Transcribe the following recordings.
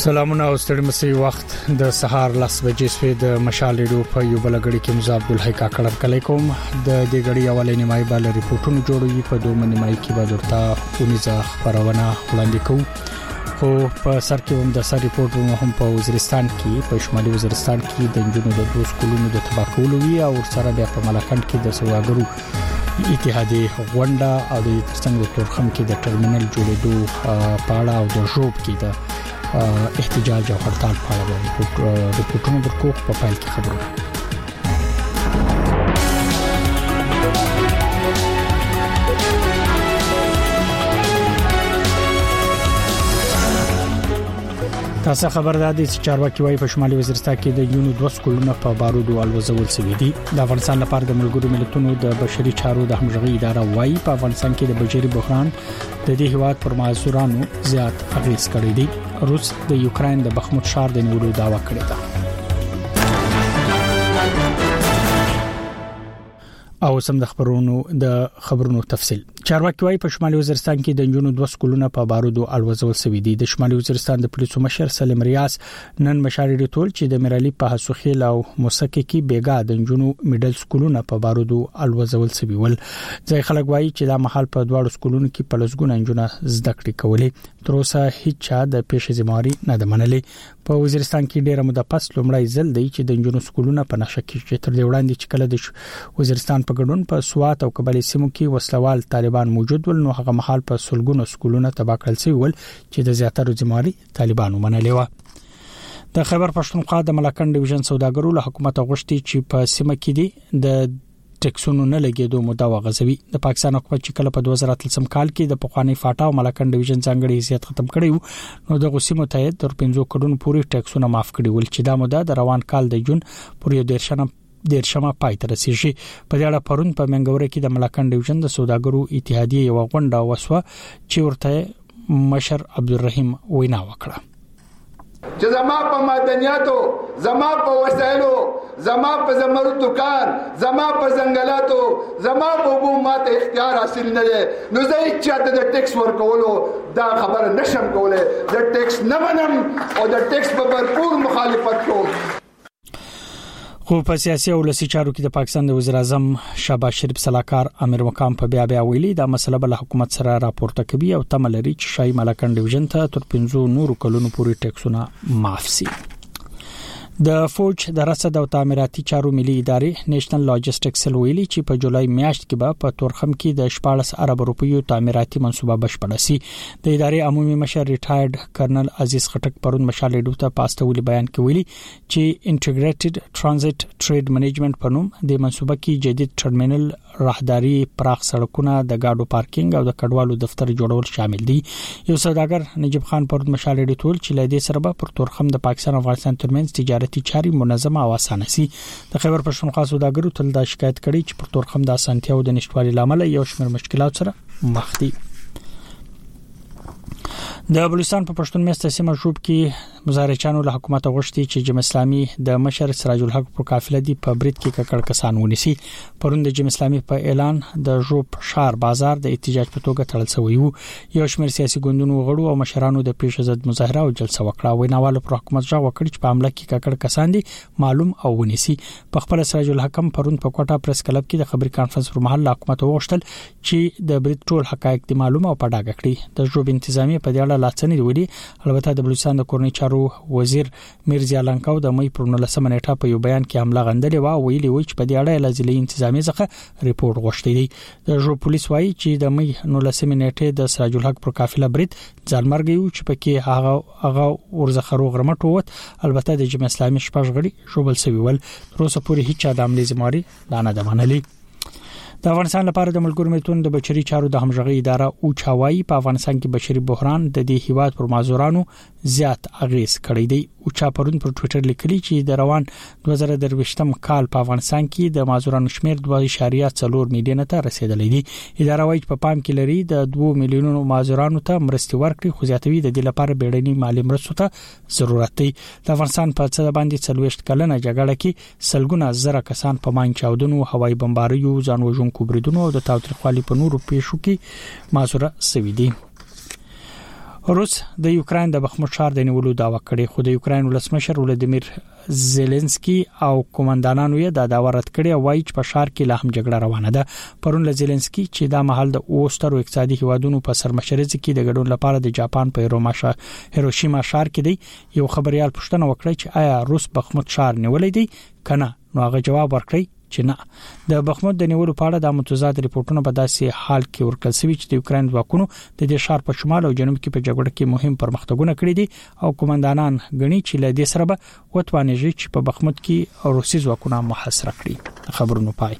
سلامونه او ستړي مسي وخت د سهار 10 بجې سوي د مشال ریډیو په یو بلګړی کې مزه عبد الحی کاکړ کلیکم د دې غړي اولې نیمای بل ریپورتونو جوړوي په دوه نیمای کې به درته اونیزه خبرونه وړاندې کوم خو په سر کې هم د سر ریپورت هم په وزیرستان کې په شمالي وزیرستان کې د جنونو د دوه سکولونو د تباکولو وی او سره بیا په ملکند کې د سوداګرو اتحادیه غونډه او د ترڅنګ د تورخم کې د ټرمینل جوړېدو پاړه او د ژوب کې د احتجاج او هړتال په اړه ریپورتونه ورکو په فایل کې خبرونه تاسو خبر ده چې چارواکي وايي په شمالي وزیرستان کې د یونو 2 سکولونو په بارودو الوزول شوی دي د افغانستان لپاره د ملګرو ملتونو د بشري چارو د همغږي اداره وايي په افغانستان کې د بشري بحران د دې هیواد پر معذورانو زیات اغیز کړی دی روس د یوکرين د بخموت ښار د نیولو داوا کړې ده او سم د خبرونو تفصیل چارواکي وايي په شمالي وزیرستان کې د جنونو 2 سکولونو په بارودو الوزول شوی دي د شمالي وزیرستان د پولیسو مشر سلیم ریاض نن مشاري ټول چې د میرالي په حسوخیل او موسکه کې بیګا د جنونو میډل سکولونو په بارودو الوزول شوی ول ځای خلک وايي چې د محل په دواړو سکولونو کې په لسګونه جنونه زده کړې کولې تر اوسه هیڅ چا د پیښې ذمہواری نه ده منلې په وزیرستان کې ډېر مده پس لومړی ځل دی چې د جنونو سکولونو په نشه کې تر دې وړاندې چې کله د وزیرستان په ګډون په سوات او قبایلی سیمو کې وسلوال طالبان موجود ول نو هغه محل په سلګونو سکولونو تباہ کړل شوی ول چې د زیاتره ذمہواری طالبانو منلې و د خیبر پښتونخوا د ملکند ډیویژن سوداګرو له حکومت غوښتي چې په سیمه کې دي د ټیکسونو نه لګیدو موده وغځوي د پاکستان حکومت چې کله په 2003 کال کې د پخوانی فاټا او ملکند ډیویژن ځانګړي حیثیت ختم کړی نو د غوسی متحد تر 15 کډون پورې ټیکسونه معاف کړي ول چې دا موده د روان کال د جون پورې دیرشمه پای ته رسیدي په دې اړه پرون په منګوره کې د ملکند ډیویژن د سوداګرو اتحادیه یو غونډه وسوه چې ورته مشر عبدالرحیم وینا وکړه چې زما په معدنیاتو زما په وسایلو زما په زمرد کار زما په ځنګلاتو زما په حکومت اختیار حاصل نه دی نو زه چې د ټیکس ورکولو دا خبره نشم کوله د ټیکس نه منم او د ټیکس په بھرپور مخالفت کوم خو په سیاسي او لسی چارو کې د پاکستان د وزیر اعظم شهباز شریف صلاحکار امیر مقام په بیا ویلي دا مسله بل حکومت سره راپورته کوي او تمل لري چې شای ملکند ډیویژن ته تر 15 نورو کلونو پورې ټیکسونه معاف شي د فوج د رصد او تعمیراتي چارو ملي ادارې نېشنل لاجستیک سیل ویلي چې په جولای میاشت کې به په تورخم کې د 14 ارب روپیو تعمیراتي منصوبه بشپړه شي د ادارې عمومي مشر ریټایرډ کرنل عزیز خټک پرون مشال ډیو ته پاستولي بیان کې ویلي چې انټیګریټډ ترانزیت ټریډ منیجمنت په نوم د منصوبه کې جدید ټرمینل راهداري پراخ سړکونه د گاډو پارکینګ او د کډوالو دفتر جوړول شامل دي یو سوداګر نجیب خان پرون مشال ډیو ټول چې لدې سره به پر تورخم د پاکستان او افغانستان ترمنځ تجارتي چاري منظمه او اسانه سي د خیبر پښتونخوا سوداګرو تل دا شکایت کړي چې پر تورخم د اسانتیاو د نشټوالي لامل یو شمېر مشکلات سره مخ دي د بلوچستان په پښتون مېشته سیمه ژوب کې مظاهرچیانو له حکومت غوښتي چې جمع اسلامي د مشر سراج الحق پر قافله دی په برید کې ککړ کسان ونیسي پرون د جمع اسلامي په اعلان د ژوب شهر بازار د احتجاج په توګه تړل شوی وو یو شمېر سیاسي ګوندونو غړو او مشرانو د پیښه ضد مظاهره او جلسه وکړه ویناوالو پر حکومت ځا وکړي چې په عمله کې ککړ کسان دي معلوم او ونیسي په خپل سراج الحق پرون په کوټه پریس کلب کې د خبري کانفرنس پر مهال حکومت وغوښتل چې د برید ټول حقایق دي معلوم او په ډاګه کړي د ژوب انتظامی په دې اړه لاڅنې ویلي البته د بلوچستان د کورنۍ چارو وزیر میرزا لنکاو د مې پر 19 نیټه په یو بیان کې حمله غندلې و ویلي و چې په دې اړه لازلي انتظامی څخه ریپورت غوښتي دي د جو پولیس وایي چې د مې 19 نیټه د سراج الحق پر قافله برید ځانمرګي و چې پکې هغه ورزخرو غرمټ ووت البته د جمع اسلامي شپږ غړي شوبل سوي ول تر اوسه پورې هیڅ د عملي ذمہواری نه ده منلي د افغانستان لپاره د ملګرو ملتونو د بشري چارو د همغږي اداره او چاوي په افغانستان کې بشري بحران د دې هیواد پر معذورانو زیات اغیز کړی دی او چا پرون پر ټوئیټر لیکلی چې د روان 2023م کال په افغانستان کې د معذورانو شمیر 2.4 میلیون ته رسیدلی دی اداره وايي په پام کې لري د 2 میلیونو معذورانو ته مرستي ورکړي خو زیاتوي د دې لپاره بیړني مالی مرستو ته ضرورت دی د افغانستان په څه باندې 40 کلنه جګړه کې سلګونه زره کسان په مان چاودنو هوایي بمباریو ځانوژونکو بریدونو او د تاوتریخوالي په نورو پیښو کې معذوره سوي دي روس د یوکرين د بخموت ښار د نیولو داوا کړې، خو د یوکرين ولسمشر ولادیمیر زيلنسکي او کمانډانانو یې دا داوا رد کړې، وایي چې په ښار کې لا هم جګړه روانه ده. پرون زيلنسکي چې دا مهال د اوسترو اقتصادي هیوادونو په سرمشرۍ کې د ګډون لپاره د جاپان په هیروشیما ښار کې دی، یو خبريال پوښتنه وکړه چې آیا روس بخموت ښار نیولې دی کنه، نو هغه جواب ورکړی چې نه. د بخموت د نیولو په اړه د متضاد ریپورتونو په داسې حال کې ورکړل شوی چې د یوکرين ځواکونو د دې ښار په شمال او جنوب کې په جګړه کې مهم پرمختګونه کړي دي او کمانډانان غني چې له دې سره به وتوانېږي چې په بخموت کې روسي ځواکونه محاصره کړي. خبرونه پای.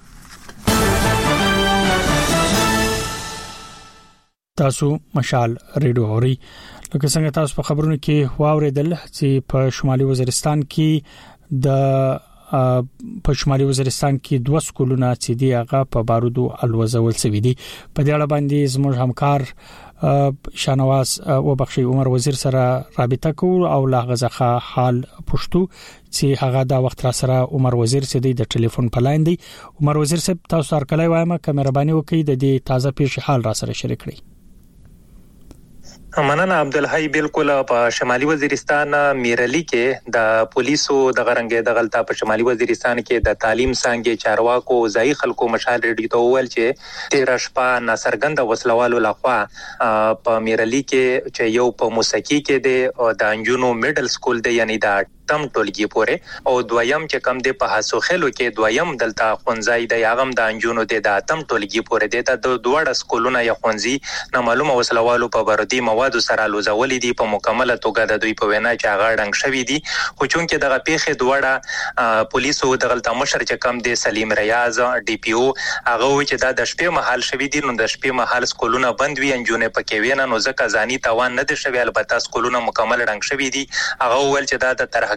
تاسو مشال ریډیو اوري، لکه څنګه تاسو په خبرونو کې واوریدل چې په شمالي وزیرستان کې په شمالي وزیرستان کې 2 سکولونه چې دی هغه په بارودو الوزول شوی دي. په دې اړه باندې زموږ همکار شانواز او بخشي عمر وزیر سره رابطه کوو او لا غزخه حال پښتو چې هغه دا وخت را سره عمر وزیر سره د ټلیفون په لاین دی. عمر وزیر صاحب تاسو سره کله وایم کمرباني وکي د دې تازه پیښ حال را سره شریک کړئ. مننه عبدالحی. بالکل په شمالي وزیرستان میرلی کې د پولیسو د غرنګې د غلطه په شمالي وزیرستان کې د تعلیم څنګه چارواکو ځای خلکو مشال ریډیو ته وویل چې 13 شپه ناصرګند وسلوالو لخوا په میرلی کې چې یو په موسیقي کې د انجونو میډل سکول دی، یعنی د تم ټولګي پورې، او دویم چې کم دی په حسوخلو کې دویم دلته خونځای دی هغه د انجونو دی د تم ټولګي پورې دی. د دوړ سکولونه یا خونځي نه معلومه وسلوالو په بردي مواد سره لوزولې دي په مکمله توګه د دوی په وینا چې هغه ډنګ شوی دي. خو چونکې دغه پیښه دوړه پولیسو د غلطه مشر چې کم دی سلیم ریاض ډي پی او هغه وی چې دا د شپې محل شوی دي، نو د شپې محل سکولونه بند وي، انجونه پکې وینه، نو ځکه ځاني توان نه دي شوی، البته سکولونه مکمل ډنګ شوی دي. هغه ویل چې دا د ترهګرۍ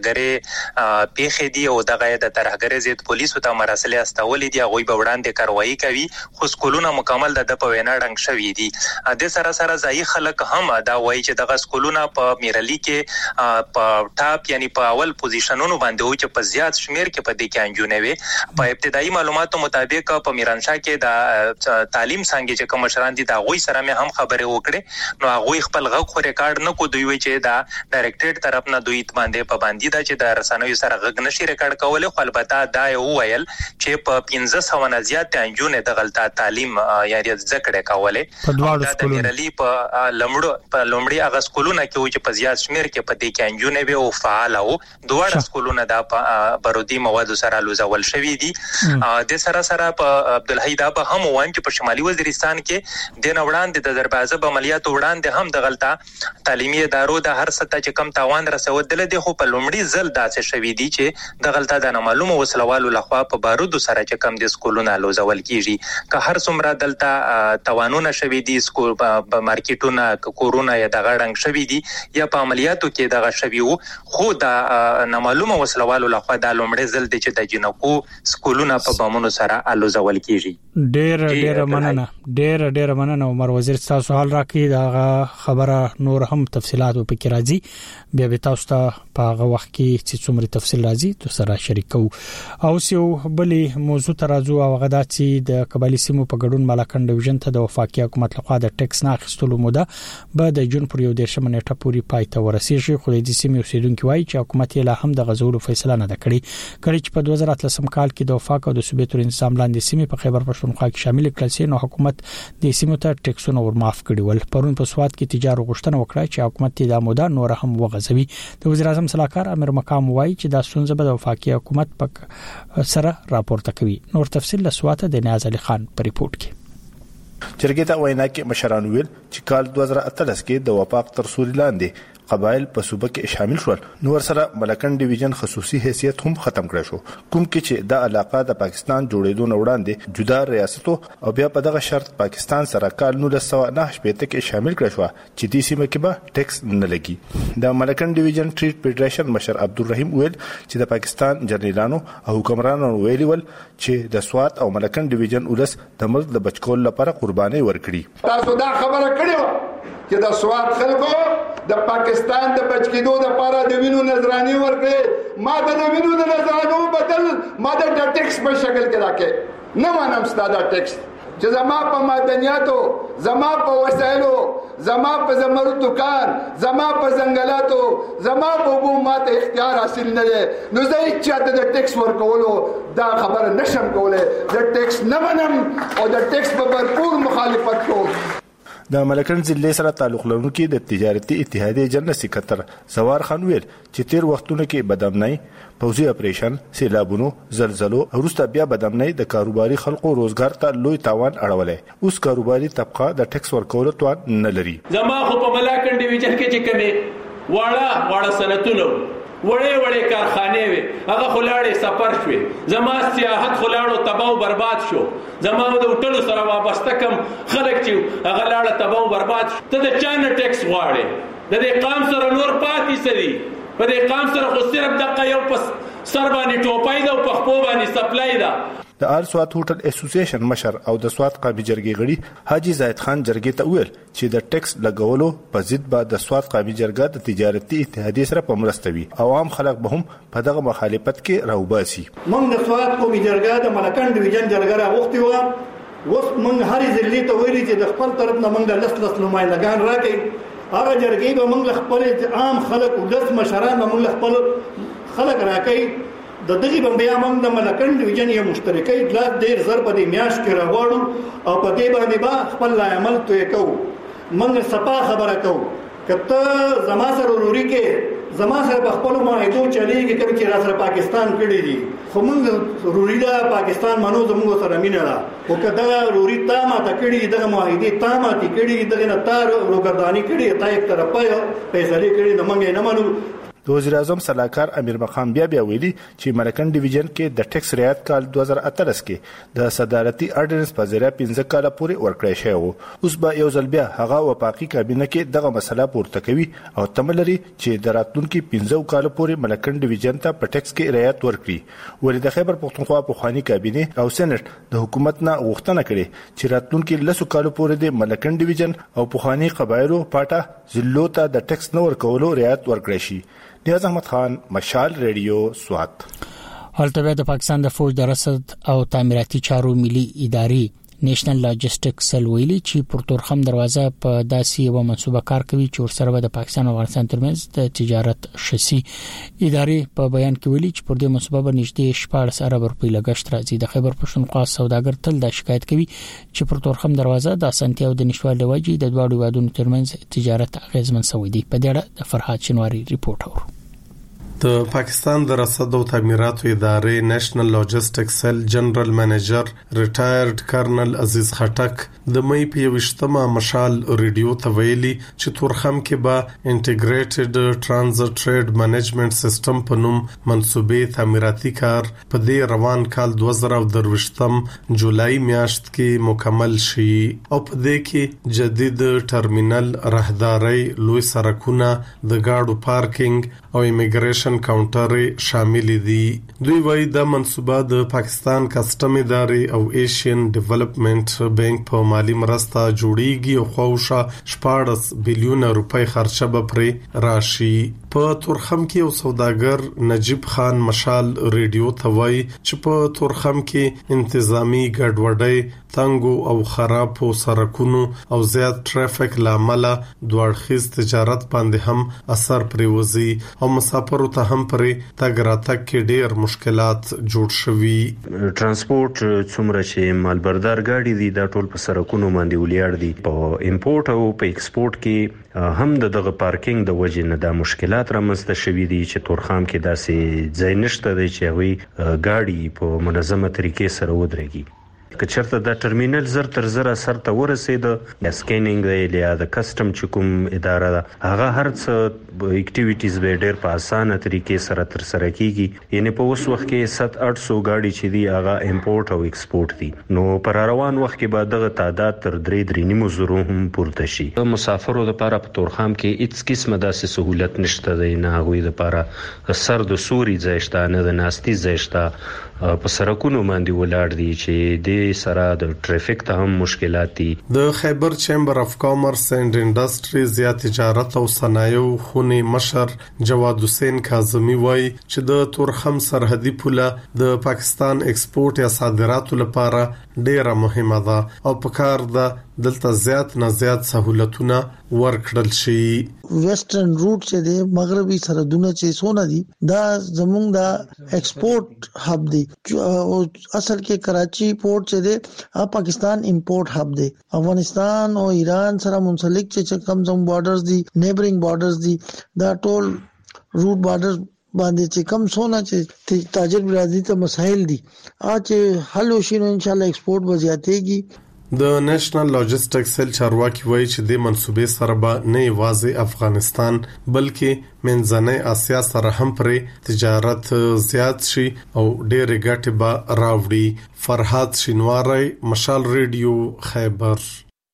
پیښې دي او دغه د ترهګرۍ ضد پولیسو ته مراسلې استولې دي، هغه به وړاندې کاروایی کوي، خو سکولونه مکمل د په وینا ډنګ شوی دي. د سره سره ځای خلک هم دا وایي چې دغه سکولونه په میرلی کې په ټاپ یعنی په اول پوزیشنونو باندې و چې په زیات شمیر کې په دې کې انجونې وي. په ابتدایي معلوماتو مطابق په میرانشاه کې د تعلیم څنګه چې کوم مشران دي دا غوي سره مې هم خبرې وکړې، نو هغه خپل غږ خو ریکارډ نه کو، دوی وی چې دا ډایرکټریټ طرف نه دوی باندې پابندي ده چې د رسنوي سره غږ نشي ریکارډ کولای، خو البته دا یو ویل چې په 1500 نه زیات انجونې د غلطه تعلیم یعنی ذکر کولای په دواړو سکولونو میرلی په لومړی هغه سکولونه کې و چې په زیات شمیر کې په دې کې انجونې به او فعال او دواړه سکولونه د بارودي مواد سره لوزول شوی دي. د سره سره په عبدالحی دا به هم وایي چې په شمالي وزیرستان کې د وړاندې د ضربازه عملیاتو وړاندې هم د غلطه تعلیمي ادارو د هر سطح چې کم تاوان رسول دي، خو په لومړي ځل داسې شوی دي چې د غلطه د معلومه وسلوالو لخوا په بارودو سره چې کم د سکولونه لوزول کیږي. که هر څومره دلته توانونه شوی دي، سکول په مارکیټونه کورونه یا د غړنګ شوی دي یا په عملیاتو کې دغه شوی وو، خو د معلومه وسلوالو لخوا د لومړي ځل دي چې د جنکو سکولونه په بامونو سره لوزول کیږي. ډېر مننه عمر وزیر، تاسو حال راکړي دا خبره نور هم تفصيلات په کې راځي، بیا به تاسو ته په هغه وخت کې چې څومره تفصیل راځي تو سره شریکو. او یو بلې موضوع ترازو او غدا چې د قبایلی سیمو په ګډون ملاکنډ ډیویژن ته د وفاقي حکومت لخوا د ټیکس نه اخیستلو موده به د جون پر 11 نیټه پورې پای ته ورسیږي، خو د سیمې اوسیدونکو وایي چې حکومت یې لا هم د غزولو فیصله نه کړې. کله چې په 2013 کال کې د وفاق او د صوبې تر انسام لاندې سیمې په خیبر پښتونخوا کې شامل کړل شي، نو حکومت د سیمو ته ټیکسونه ورمعاف کړي ول. پرون په سواد کې تجارت غوښتنه وکړه چې حکومت یې د موده نور هم وغځوي. د وزیر اعظم صلاحکار امیر مقام وایي چې دا ستونزه به د وفاقي حکومت په سره راپورته کوي. نور تفصیل له سواته د نیاز علي خان په ریپورت کې. جرګې ته وینا کې مشران ویل چې کال 2013 کې د وفاق تر سوري لاندې قبایل په صوبه کې شامل شول، نو ورسره ملکن ډیویژن خصوصي حیثیت هم ختم کړی شو، کوم کې چې د علاقه د پاکستان جوړېدو نه وړاندې جدا ریاستو او بیا په دغه شرط پاکستان سره کال 1998 کې شامل کړی شو چې دې سیمه کې به ټیکس نه لګي. د ملکن ډیویژن ټریډ فدریشن مشر عبدالرحیم ویل چې د پاکستان جنرالانو او حکمرانانو ویلي ول چې د سوات او ملکن ډیویژن ولس د ملک د بچکول لپاره قرباني ورکړي. تاسو دا خبره کړې چې د سوات خلکو د پاکستان د بچکیدو د لپاره د وینو نظراني ورکړي، ما د وینو د نظرانو بدل ما د ټیکس په شکل کې راکې نه مانم ستاسو ټیکس چې زما په معدنیاتو، زما په وسایلو، زما په زمرد دکان، زما په ځنګلاتو، زما په اوبو ماته اختیار حاصل نه دی، نو زه هیڅ چاته د ټیکس ورکولو دا خبره نشم کولی. د ټیکس نه منم او د ټیکس په بھرپور مخالفت کوم. د ملکن ضلع سره تعلق لرونکي د تجارتي اتحادیې جنرال سکرټر زوار خان ویل چې تیر وختونو کې بدامنۍ، پوځي اپریشن، سیلابونو، زلزلو او وروسته بیا بدامنۍ د کاروباري خلکو روزګار ته لوی تاوان اړولی. اوس کاروباري طبقه د ټیکس ورکولو توان نه لري. زما خو په ملاکن ډیویژن کې چې کومې واړه صنعتونه وړې کارخانې وي هغه خلاړې سفر شوي، زما سیاحت خلاړو تباہ او برباد شو، زما د هوټلو سره وابسته کم خلک چې هغه لاړه تباہ او برباد شو. ته د چا نه ټیکس غواړې؟ د دې قام سره نور پاتې سدي، په دې قام سره خو صرف دغه یو پس سر باندې ټوپای ده او په خپو باندې سپلای ده. د آل سوات هوټل اسوسییشن مشر او د سوات قومي جرګې غړي حاجی زاهد خان جرګې ته ویل چې د ټیکس لګولو په ضد به د سوات قومي جرګه د تجارتي اتحادیې سره په مرسته وي او عام خلک به هم په دغه مخالفت کې راوباسي. موږ د سوات قومي جرګه د ملکن ډیویژن جرګه راغوښتي وو، اوس موږ هرې ضلع ته ویلي چې د خپل طرف نه موږ د لس نمایندګان راکړي. هغه جرګې به موږ خپل عام خلک او لس مشران به موږ خپل خلک راکړي. د دغه بمبیا موږ د ملکن ډیویژن یو مشترکي اجلاس ډیر زر په دې میاشت کې راوړو او په دې باندې با خپل عمل توې کوو. موږ صفا خبره کوو کته زما سره وروري کې زما سره په خپل معاهدو چلیږي کوم چې را سره پاکستان کړی دي، خو موږ وروري دا پاکستان منو زموږ سره مینه ده. او کدا وروري تا ما ته کړی دغه معاهده تا ما ته کړی دغه نه تار روګردانی کړی تا یک طرفه فیصله کړی نو موږ نه منو. د وزیر اعظم صلاحکار امیر مقام بیا ویلي چې ملکن ډیویژن کې د ټیکس رعایت کال 2018 کې د صدارتي اورډیننس په ذریعہ 15 کال پورې ورکړی شوی وو. اوس به یو ځل بیا هغه وفاقي کابینه کې دغه مسله پورته کوي او تمه لري چې د راتلونکي 15 کال پورې ملکن ډیویژن ته په ټیکس کې رعایت ورکړي. ولې د خیبر پښتونخوا پخوانی کابینه او سېنات د حکومت نه غوښتنه کړې چې راتلونکي 10 کال پورې د ملکن ډیویژن او پخوانی قبایلو پاټه ضلعو ته د ټیکس نه ورکولو رعایت ورکړي شي. نیاز احمد خان، مشال ریډیو، سوات. هلته د پاکستان د فوج د رصد او تعمیراتي چارو ملي ادارې نېشنل لاجستیک سل ویلي چې پر تورخم دروازه په داسې یو منصوبه کار کوي چې ورسره د پاکستان او افغانستان ترمنځ د تجارت شسي. ادارې په بیان کې ویلي چې پر دې منصوبه باندې 14 ارب روپۍ لګښت راځي. د خیبر پښتونخوا سوداګر تل دا شکایت کوي چې پر تورخم دروازه د اسانتیا او د نشوالي وجې د دوه هیوادونو ترمنځ تجارت اغیزمن شوی دی. په دې اړه د فرحات شنواری ریپورت اورو. د پاکستان د رصد او تعمیراتو ادارې نېشنل لاجستیک سل جنرال منیجر ریټایرډ کرنل عزیز خټک د مې په 28مه مشال ریډیو ته ویلي چې تورخم کې به انټیګریټډ ټرانزټ ټریډ منیجمنت سیستم په نوم منصوبې تعمیراتي کار په دې روان کال 2023 جولای میاشت کې مکمل شي او په دې کې جدید ټرمینل، راهداري، لوی سړکونه، د گاډو پارکینګ او ایمیګریشن کاونټر شامل دي. دوی وايي دا منصوبه د پاکستان کسٹم ادارې او ایشین ډیولپمنٹ بانک په مالی مرسته جوړیږي او خوښه 14 بلیون روپۍ خرچه به پرې راشي. په تورخم کې یو سوداګر نجیب خان مشال ریډیو ته وایي چې په تورخم کې انتظامی ګډوډۍ، تنګو او خراب سړکونو او زیات ټرافیک لامل دوړخیز تجارت باندې هم اثر پریوزي او مسافرو ته هم پرې تګ راتګ کې ډېر مشکلات جوړ شوي. ترانسپورت څومره چې مالبردار گاډي دي دا ټول په سړکونو باندې ولیاړ دي. په امپورټ او په ایکسپورټ کې هم دغه پارکینګ د وجې نه د مشکلات رامنځته شوي دي چې تورخم کې داسې ځای نشته دی چې هغوی گاډي په منظمه طریقې سره ودرېږي. که چرته دا ټرمینل زر تر زر سر ته ورسېد، د سکینینګ دی یا د کسٹم چې کوم اداره ده هغه هر څه اکټیویټیز به ډېر په اسانه طریقې سره تر سره کیږي. یعنی په اوس وخت کې 700-800 گاډي چې دی هغه امپورټ او ایکسپورټ دي، نو پر روان وخت کې به دغه تعداد تر 3.5 زره هم پورته شي. مسافرو لپاره په تورخم کې هیڅ قسمه داسې سہولت نشته دی، نه هغوی لپاره سر د سوري ځای شته، نه د ناستي ځای شته. په سړکونو باندې ولاړ دي چې د وجې سره د ټریفیک ته هم مشکلات دي. د خیبر چیمبر اف کامرس اینڈ انډستریز یا تجارت او صنایع خونی مشر جواد حسین کاظمی وایي چې د تورخم سرحدي پوله د پاکستان ایکسپورت یا صادراتو لپاره ډیره مهمه ده او پکار ده دلته زیات نه زیات سہولتونه ورکړل شي. ویسټرن روټ چې د مغربي سرحدونه چې سونه دي دا زمونږ د ایکسپورت هب دی. اصل کې کراچي پورت چې دی پاکستان امپورټ هب دی. افغانستان او ایران سره منسلک چې کم زم بارډرز دي نیبرینګ بارډرز دي دا ټول روټ بارډر باندې چې کم سونه چې تاجر برادری ته مسائل دي چې حل وشي نو ان شاء الله ایکسپورټ وزیاتېږي. د نېشنل لاجستیک سیل چارواکي وایي چې د منسوبې سره به نه یوازې افغانستان بلکې منځنۍ اسیا سره هم پرې تجارت زیات شي او ډېرې ګټې به راوړي. فرحات شینواری، مشال ریډیو، خیبر.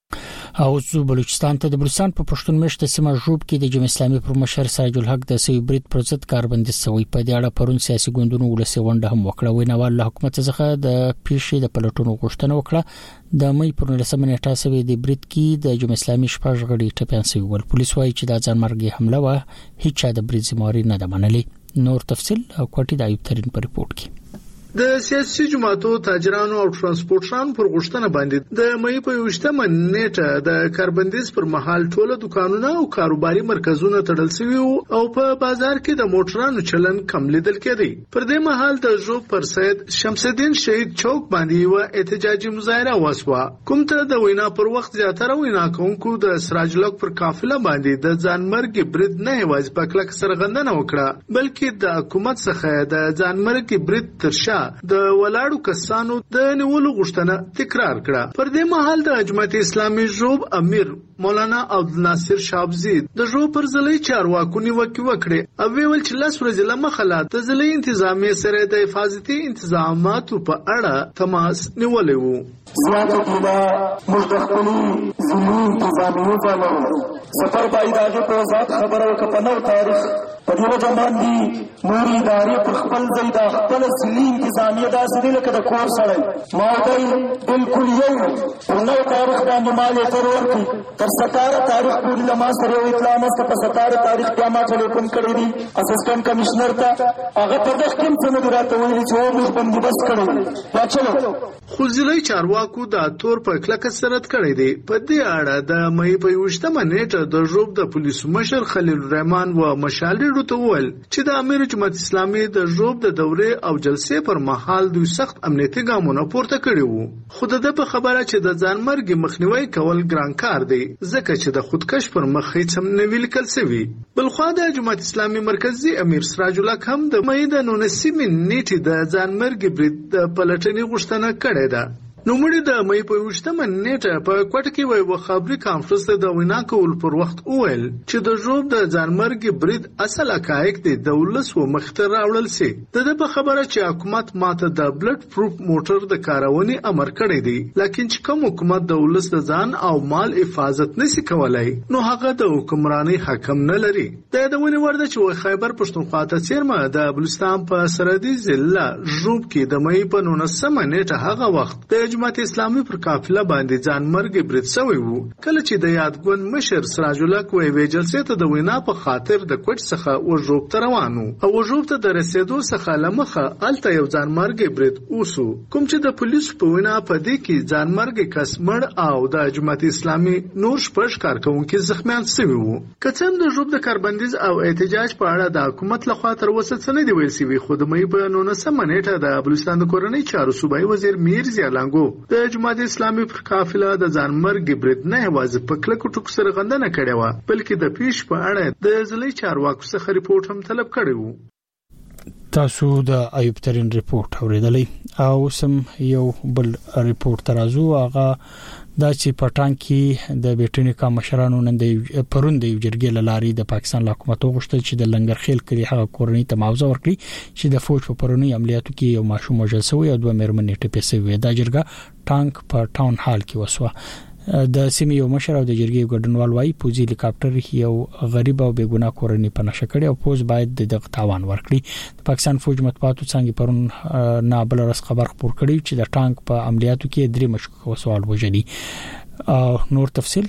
او زو بلوچستان ته د بلوچستان په پښتون مشته سیمه ژوب کې د جمهوریت اسلامي پر مشر سراج الحق د سوي برید پر ضد کاربندي سوي په دې اړه پرون سیاسي ګوندونو ولسی ونده هم وکړه. ویناوال له حکومت څخه د پیښې د پلټونو غوښتنه وکړه. د مې پر 19 نیټه سوي د برید کې د جمهوریت اسلامي شپږ غړي ټپيان سوي ول. پولیس وایي چې د ځانمرګي حمله و هیڅ د برید ذمہواری نه ده منلې. نور تفصيل او کوټي د ایوب ترين په ریپورت کې. د سیاسي جماعتو تاجرانو او ترانسپورټرانو پر غوښتنه باندې د مې په 20 نیټه د کاربندیز پر مهال ټوله دکانونه او کاروباري مرکزونه تړل شوي او په بازار کې د موټرانو چلن کم لیدل کېدی. پر دې مهال د ژوب پر سید شمس الدین شهید چوک باندې یو احتجاجي مظاهره وسوه. کوم ته د وینا پر وخت زیاتره وینا کوونکو د سراج الحق پر قافله باندې د ځانمرګ برید نه یوازې په کلک سرغندنه وکړه بلکې د حکومت څخه د ځانمرګ برید ترشا د ولاړو کسانو د نیولو غوښتنه تکرار کړه. پر دې مهال د جمهوریت اسلامي ژوب امیر مولانا عبدالناصر شابزی د ژوب پر ضلعي چارواکو نیوکه وکړه او ویل چې لاس ورځ لمخه د ضلعي انتظامیه سره د حفاظتي انتظاماتو په اړه تماس نیولې وو. زیاته کله مشتخلي ضلعي انتظامیه فعالو سفر باید په ذات خبرو کپنو تاریخ په دې وجه باندې نور ادارې پر خپل ځای د خپل ضلعي انتظامیه داسې لکه د کور سره ماوی بالکل یو په نو تاریخ باندې مالې تر ورته تر 17 تاریخ پورې لمه سره یو اطلاع مست په 17 تاریخ بیا ما ټلیفون کړی دی اسسټنټ کمشنر ته هغه په دغه کوم څه نه راته ویلي چې و موږ بندوبست کړو یا چلو. خو ضلعي چارواکو د تور په کلک سرت کړی دی. په دې اړه د مې په 20 نیټه د ژوب د پولیسو مشر خلیل الرحمن و مشالې ته وویل چې د امیر جمهوریت اسلامي د ژوب د دورې او جلسې پر مهال دوی سخت امنیتي ګامونه پورته کړي وو. خو د په خبره چې د ځانمرګ مخنیوي کول ګران کار دی ځکه چې د خودکش پر مخ هیڅ هم نه ویل کول سوي. بلخو د جمهوریت اسلامي مرکزی امیر سراج الحق هم د مې د 19 نیټې د ځانمرګ برید د پلټنې غوښتنه کړې ده. نوموړي د مې په 20 نیټه په کوټه کې وایي خبري کانفرنس ته د وینا کول پر وخت وویل چې د ژوب د ځانمرګ برید اصل حقایق دي د ولس و مخته راوړل سي. د په خبره چې حکومت ماته د بلډ پروف موټر د کارونې امر کړی دی لکه چې کوم حکومت د ولس د ځان او مال حفاظت نشي کولای نو هغه د حکمرانی حکم نه لري. د ونی ورده چې خیبر پښتونخوا ته چیرمه د بلوچستان په سرحدي ضلع ژوب کې د مې په 19 نیټه هغه وخت د جمهوریت اسلامي پر قافله باندې ځانمرګ برید شوی وو کله چې د یادګون مشر سراج الحق وی جلسې ته د وینا په خاطر د کوټ څخه وژوب ته روانو او وژوب ته د رسیدو څخه لمخه الته یو ځانمرګ برید اوسو کوم چې د پولیسو په وینا په دې کې ځانمرګ کسمړ او د جمهوریت اسلامي نور شپږ کارکونکو زخمیان شوي وو. کڅم د ژوب د کاربندیز او احتجاج په اړه د حکومت لخوا تر اوسه څه نه دی ویل شوی. خو د مې په 19 نیټه د بلوچستان د کورنۍ چارو صوبایي وزیر میر زیالانګو د جمهوریت اسلامي پر قافله د ځانمرګ برید نه یوازې په کلکو ټکو سره غندنه کړې و بلکې د پیښ په اړه د ضلعي چارواکو څخه ریپورت هم طلب کړی وو. تاسو د ایوب ترين ریپورت اوریدلې او سم یو بل ریپورت ترازو هغه دا چې پټان کې د بیټونیکا مشرانو نن د پروند یو جرګې لاري د پاکستان حکومت غوښتل چې د لنګرخیل کړي هغه کورنۍ ته معاوضه ورکړي چې د فوج په پرونی عملیاتو کې یو ماشوم وژل شوی او دوه مېرمنې ټپي شوی. دا جرګه ټانک په ټاون هال کې وسوه. د سیمې یو مشر او د جرګې ګډونوال وايي پوزي هلیکاپټر یو غریب او بېګناه کورنۍ په نشه کړي او پوز باید د تاوان ورکړي. د پاکستان فوج مطبوعاتو څنګه پرون نابل رس خبر خبر کړی چې د ټانک په عملیاتو کې 3 مشکوک وسوال وژلي. نور تفصيل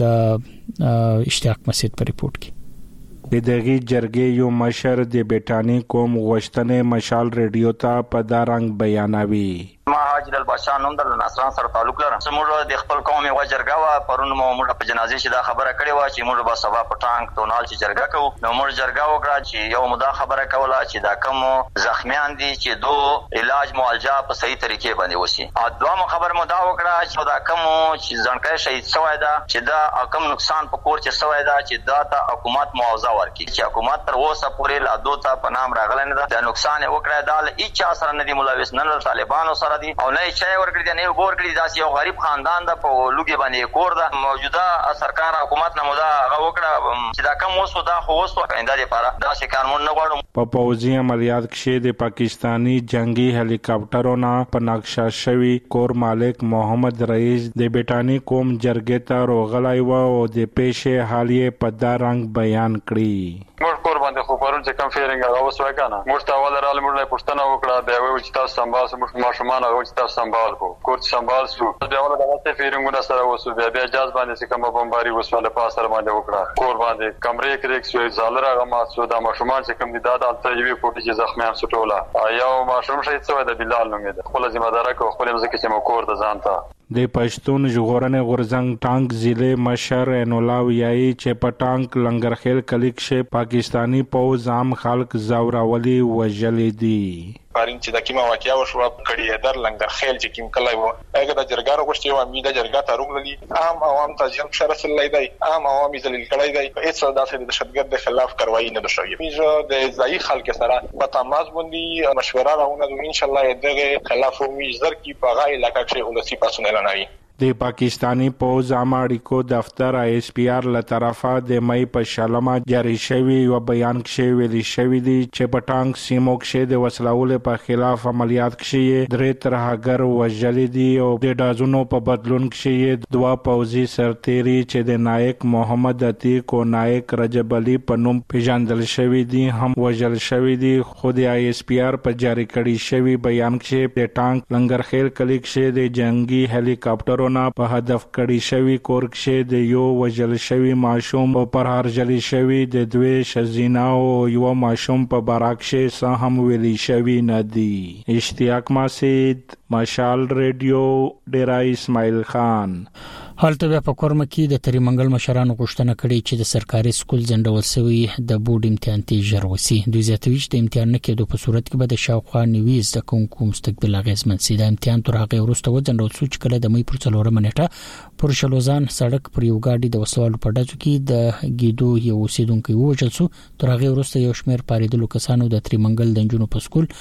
د اشتیاق مسجد په ریپورت کې. د دغه جرګې یو مشر د بیٹانی قوم غوښتنې مشال ریډیو ته په دارنګ بیانوي. ما حاجی الباشا نوم د نصران سره تعلق لرم. زموږ د خپل قوم یو جرګه وا پرون موږ په جنازې چې دا خبره کړې و چې موږ به سبا په ټانک ټونال چې جرګه کوو. نو موږ جرګه وکړه چې یو مدا خبره کوله چې دا کوم زخمیان دي چې دو علاج معالجه په صحیح طریقې باندې وشي. ا دوه خبر مدا وکړه چې دا کوم چې ځانکای شهید شوی دا چې دا کوم نقصان په کور چې شوی دا چې دا ته حکومت معاوضه ورکړي چې حکومت تر اوسه پورې لا دوته په نام راغلی نه دا نقصان وکړه دا هیڅ اثر نه دی ملوث نه طالبانو سره دي او نه چای ورکړي نه ور کړی دا یو غریب خاندان د په لوګي باندې کور دا موجوده سرکار حکومت نه مودا غوکړه چې دا کوم وسو دا خو وسو کنده لپاره دا شکارمون نه غواړم. په پوځي عملیات کې د پاکستانی جنگي هلیکاپټرونو په نقشه شوی کور مالک محمد رئیس د بیٹانی قوم جرګې ته روغلای و او د پیښې حالیه په دارنګ بیان کړی. موږ کور باندې خو پرون چې کم فیرنګ هغه وسوي کنه موږ ته اول رااله موږ پښتنه وکړه بیا وایي چې تاسو سمبال سو موږ ماشومان هغه چې تاسو سمبال کو کور سمبال سو بیا ول دا څه فیرنګونه سره وسو بیا اجازه باندې چې کوم بمباري وسوله پاس سره باندې وکړه کور باندې کمرې کې سوي زالره هغه ما سو دا ماشومان چې کوم دي دا د یوې کوټې چې زخمیان سټوله یو ماشوم شهید شوی د بلال نوم دی خپل ذمہ دار کو خپل مزه کې چې مکور د ځان ته د پښتون ژغورنې غورځنګ ټانک ضلع مشر انولا ویایي چې په ټانک لنګرخیل کلیک شه پاکستانی پوز عام خلک زاوراولي وژلې دي. پارین چې د کیما واقعیا وشو کړي در لنګرخیل چې کیم کله و هغه د جرګارو غوښتي و امید جرګا ته روغلي عام عوام ته ځم شرف الله دی عام عوامي ذلیل کړي دی هیڅ داسې د شتګر د خلاف کاروایی نه شوی. میزه د ځای خلک سره په تماس باندې مشوره راوونه ان شاء الله دغه خلاف می زر کی په غای علاقې کې ولسی پاسونه لنوي. د پاکستانی پوز امریکو دفتر ایس پی آر له طرفه د مې په شلمه جاری شوی یو بیان کې ویلي شوی دی چې په ټانک سیمو کې د وسلوال په خلاف عملیات کې درې ترهګر وژل دي او د دازونو په بدلون کې دوا پوزي سرتيري چې د نائک محمد عتیق او نائک رجب علي په نوم پیژندل شوی دي هم وژل شوی دي. خو د ایس پی آر په جاری کړي شوی بیان کې د ټانک لنګرخیل کلیک کې د جنگي هلیکاپټر په هدف کړي شوی کور کې د یو وجل شوی ماشوم او پر هرجلی شوی د دوی شزینا او یو ماشوم په باراکشه سه هم ویلي شوی ندی. اشتیاق مسجد مشال ریډیو ډیرا اسماعیل خان. حالته په کورمه کې د تری منګل مشرانو غوښتنه کړې چې د سرکاري سکول ځنډول شوی د بورډ امتحان ته ژروسي. دوی زیاتوي چې د امتحان نه کېدو په صورت کې به د شاوخوا نیویز د کوم مستقبل اغیزمن سي. د امتحان تر هغه وروسته وځنډول شو چې کله د مې پر 4 منټه پر شلوزان سړک پر یو ګاډي د وسوالو په ډزو کې د ګیدو یو اوسیدونکو وژل شو. تر هغه وروسته یو شمېر پاریدلو کسانو د تری منګل د جنونو په سکول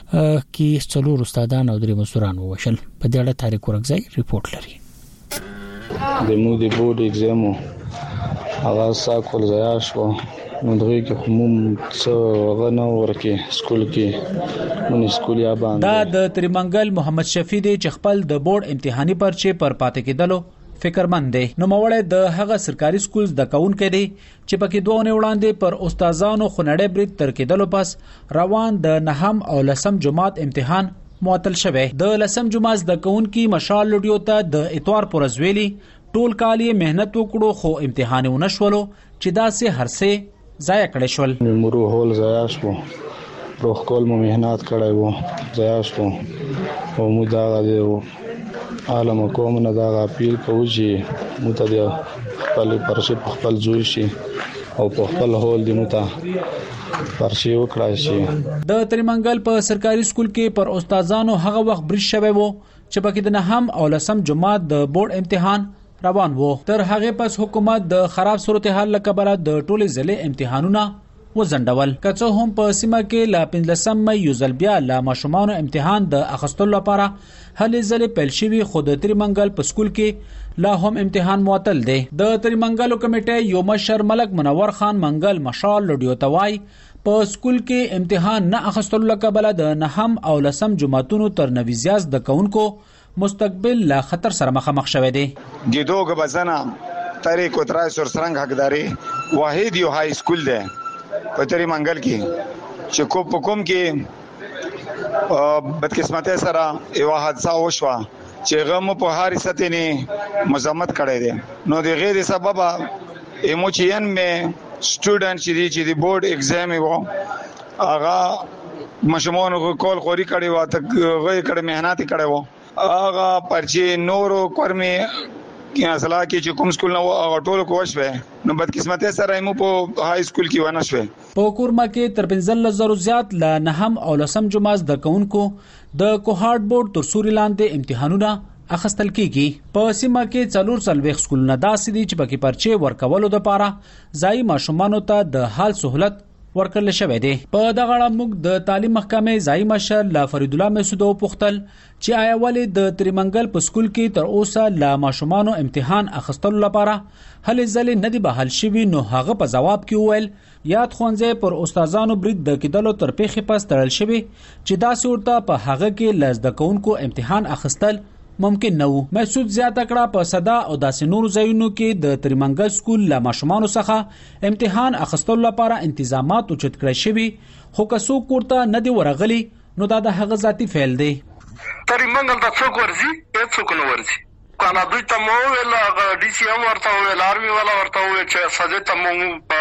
کې 4 استادان او 3 مزدوران ووشل. په دې اړه تاریخ ورغځي ریپورت لري. د مو د بورډ ایگزامو هغه ساکول ځای شو نو دغه کې کوم څه غنه ورکه سکول کې مونږ سکول یا باندې دا د تریمنګل محمد شفیع دی چې خپل د بورډ امتحاني پرچې پر پاتې کېدلو فکرمند دی. نو موړې د هغه سرکاري سکول د کاون کې دی چې پکې دوه وړاندې پر استادانو خنړې برید تر کېدلو پس روان د نهم او لسم جماعت امتحان معطل شوه. د لسم جماعت د کون کی مشال لډیو ته د اتوار پر ازویلی ټول کالی مهنت وکړو خو امتحان ونشولو چې دا سه هرڅه ضایع کړی شول. مرو هول ضایع شو روح کول مو مهنت کړای وو ضایع شو او مو دا غو عالم کوم نه دا اپیل کوي چې مو ته خپل پرشه خپل جوړ شي او په خپل هول دی مو ته پرشي وکړای شي. د تریمنګل په سرکاري سکول کې پر استادانو هغه وخت برش شوی وو چې پکې د نهم او لسم جماعت د بورډ امتحان روان وو. تر هغه پس حکومت د خراب صورتحال لکبره د ټولې ضلع امتحانونه وزندول. کڅو هم په سیمه کې لا 15 مې یوزل بیا لا ماشومان امتحان د اخستلو لپاره هلې ځلې پیل شوی خو د تریمنګل په سکول کې لا هم امتحان معطل دی. د تریمنګل کمیټې یو مشر ملک منور خان منګل مشال لډیو توای په سکول کې امتحان نه اخستلو لکبله د نهم او لسم جماعتونو تر 90 د کونکو مستقبل لا خطر سره مخامخ شوه دی. دیدوګ بزنه طریق وترای سرسرنګ حقداري واحد یو های سکول ده په تری منګل کې چې کوم کې بدقسمتۍ سره یو حادثه وشوه چې غم په هر سطح نه مزمت کړی دی. نو د غیر سبب ایموچین مې سټوډنټ چې د بورډ اگزام وو هغه مشمون کول خوري کړي و ته غوي کړي مهنت کړي و هغه پرچی نورو کورمي کې اصله کې چې کوم سکول نه و ټول کوښوي نو بدقسمتۍ سره مو په های سکول کې ونه شوي. په کورما کې تر 15,000 زیات ل نهم او لسم جماعت د کونکو د کوهارت بورډ تر سوري لاندې امتحانونه اخستل کیږي. په سیمه کې 440 سکولونه داسې دي چې پکې پرچې ورکولو لپاره ځای ماشومانو ته د حال سہولت ورکړل شوې ده. په دغه اړه موږ د تعلیم محکمې ځای مشر لا فرید الله مسعود پوښتل چې آیا ولې د تریمنګل په سکول کې تر اوسه لا ماشومانو امتحان اخستلو لپاره هلې ځلې نه دی بحال شوی. نو هغه په جواب کې وویل یاد خوانځي پر استادانو برید د کېدلو تر پیخي پس تړل شوی چې داسې ورته په هغه کې لزد کوونکو امتحان اخستل ممکن نه وو. مسعود زیاته کړه په صدا او داسې نور ځایونو کې د تریمنګل سکول لا ماشومانو څخه امتحان اخستلو لپاره تنظیمات اوچت کړی شوی خو که څوک ورته نه دی ورغلی نو دا د هغه ذاتی فعل دی. تریمنګل د څوک ورځي څوک نه ورځي کنه دوی ته مو ویل ډي سي ام ورته ویل آرمي والا ورته ویل چې ساده ته مو په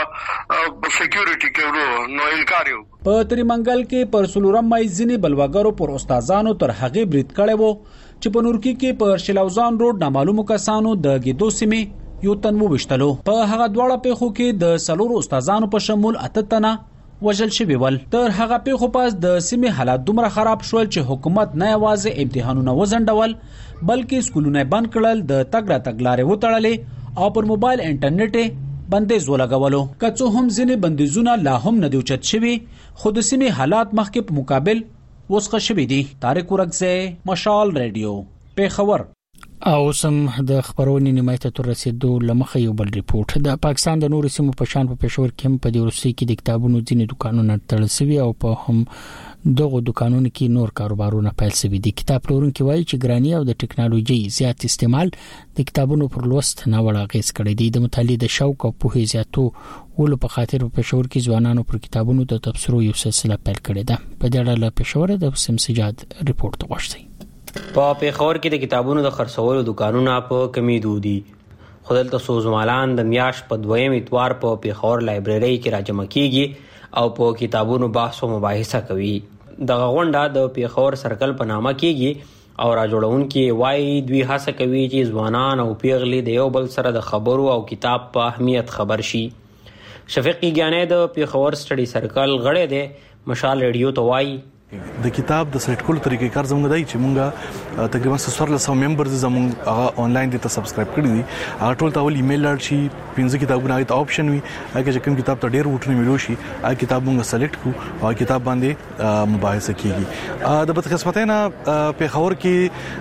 سکیورټي کې ورو نو انکار یو. په تریمنګل کې پر سلورم مې ځینې بلواګرو پر استادانو تر هغه برید کړي وو چې په نورکی کې پر شلوزان روډ نامعلومو کسانو د گیدو سیمې یو تن وبشتلو. په هغه دواړه پیښو کې د سلورو استادانو په شمول 8 تنه وژل شوی ول. تر هغه پیښو پس د سیمې حالات دومره خراب شول چې حکومت نه یوازې امتحانونه وزندول بلکې سکولونه بند کړل، د تګ را تګلارې وتړلې او پر موبایل انټرنیټ بندیز ولګولو. که څه هم ځینې بندیزونه لا هم نه دی اوچت شوي خو د سیمې حالات مخکې په مقابل وسخه شوي دي. طارق ورکزی، مشال ریډیو، پیښور. او سم د خبرونې نیمایته تر رسیدو لمخه یو بل ریپورت. د پاکستان د نورو سیمو په شان په پېښور کې هم په دې ورسې کې د کتابونو ځینې دکانونه تړل شوي او په هم دغه دکانونو کې نور کاروبارونه پیل شوي دي. کتاب پلورونکي وایي چې ګرانی او د ټکنالوژي زیات استعمال د کتابونو پر لوست نه وړ اغیز کړی دی. د مطالعې د شوق او پوهې زیاتو ولو په خاطر په پېښور کې ځوانانو پر کتابونو د تبصرو یو سلسله پیل کړې ده. په دې اړه له پېښور د حسین سجاد ریپورت غوښتي. په پېښور کې د کتابونو د خرڅولو دکانونه په کمی دودي. خدلته سوزمالان د میاش په دویم اتوار په پېښور لایبرری کې راجمع کیږي او په کتابونو بحث او مباحثه کوي. دغه غونډه د پېښور سرکل په نامه کیږي او راجوړونکي وایي دوی هڅه کوي چې ځوانان او پیغلي د یو بل سره د خبرو او کتاب په اهمیت خبر شي. شفیق ګیانې د پېښور سټډي سرکل غړی دی، مشال ریډیو ته وایي د کتاب د سایت کول طریقې کار زموږ دی چې مونږه تقریبا 100 ممبرز زموږ هغه آنلاین دي ته سبسکرایب کړی دي. هغه ټول ته ول ایمیل لار شي 15 کتابونه ایت آپشن وي هغه چې کوم کتاب ته ډیر وټونه ملو شي هغه کتاب مونږ سلیکټ کو او کتاب باندې مباحثه کیږي. د بدقسمتۍ نه په خبر کې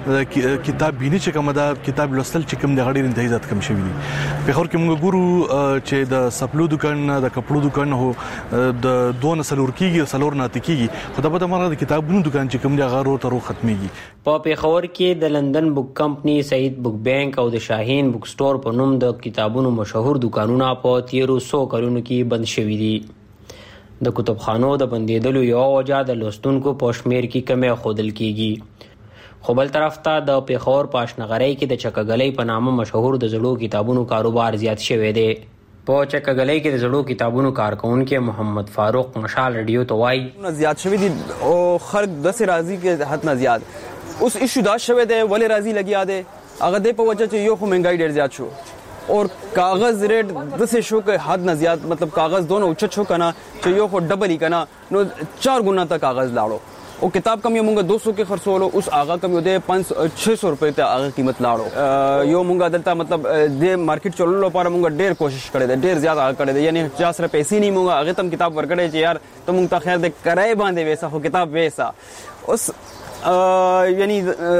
کتاب بینی چې کوم دا کتاب لوستل چې کوم د غړي انتهایی ذات کم شوی دي. په خبر کې مونږ ګورو چې د سپلو دکان د کپړو دکان هو د دوه نسلور کیږي سلور نه تکیږي خدای په د کتابونو دکان چې کوم دی هغه ورو تر ختميږي. په پېښور کې د لندن بک کمپنی، سعید بک بانک او د شاهین بک سٹور په نوم د کتابونو مشهور دکانونه په 1300 کلونو کې بند شوي دي. د کتابخانو د بندیدلو یو وجہ د لوستونکو په شمیر کې کمی ښودل کیږي. خو بل طرف ته د پېښور په اشنغرۍ کې د چکګلۍ په نامه مشهور د زړو کتابونو کاروبار زیات شوی دی. په چکګلۍ کې د زړو کتابونو کارکونکو محمد فاروق مشال ریډیو ته وایي زیات شوی دي او خلک د سه راضي کې حد نه زیات اوس ایشو دا شوی دی ولې راضي لګیا دی هغه د په وجه چې یو خو مهنګای ډیر زیات شو اور کاغذ ریټ د سه شو کې حد نه زیات مطلب کاغذ دونو اوچت شو کنه چې یو خو ډبل ہی کنه نو 4 ګنا تک کاغذ لاړو او کتاب کم یو مونږه 200 کې خرڅولو اوس هغه کم یو د 500-600 روپے ته هغه قیمت لاړو. یو مونږه دلته مطلب د مارکیټ چولو لپاره مونږ ډیر کوشش کړی دی ډیر زیات هغه کړی دی یعنی 50 روپے پیسې نه مونږه هغه تم کتاب ورکړی چې یار ته مونږ ته خیر د کرای باندې ویسا خو کتاب ویسا اوس یعنی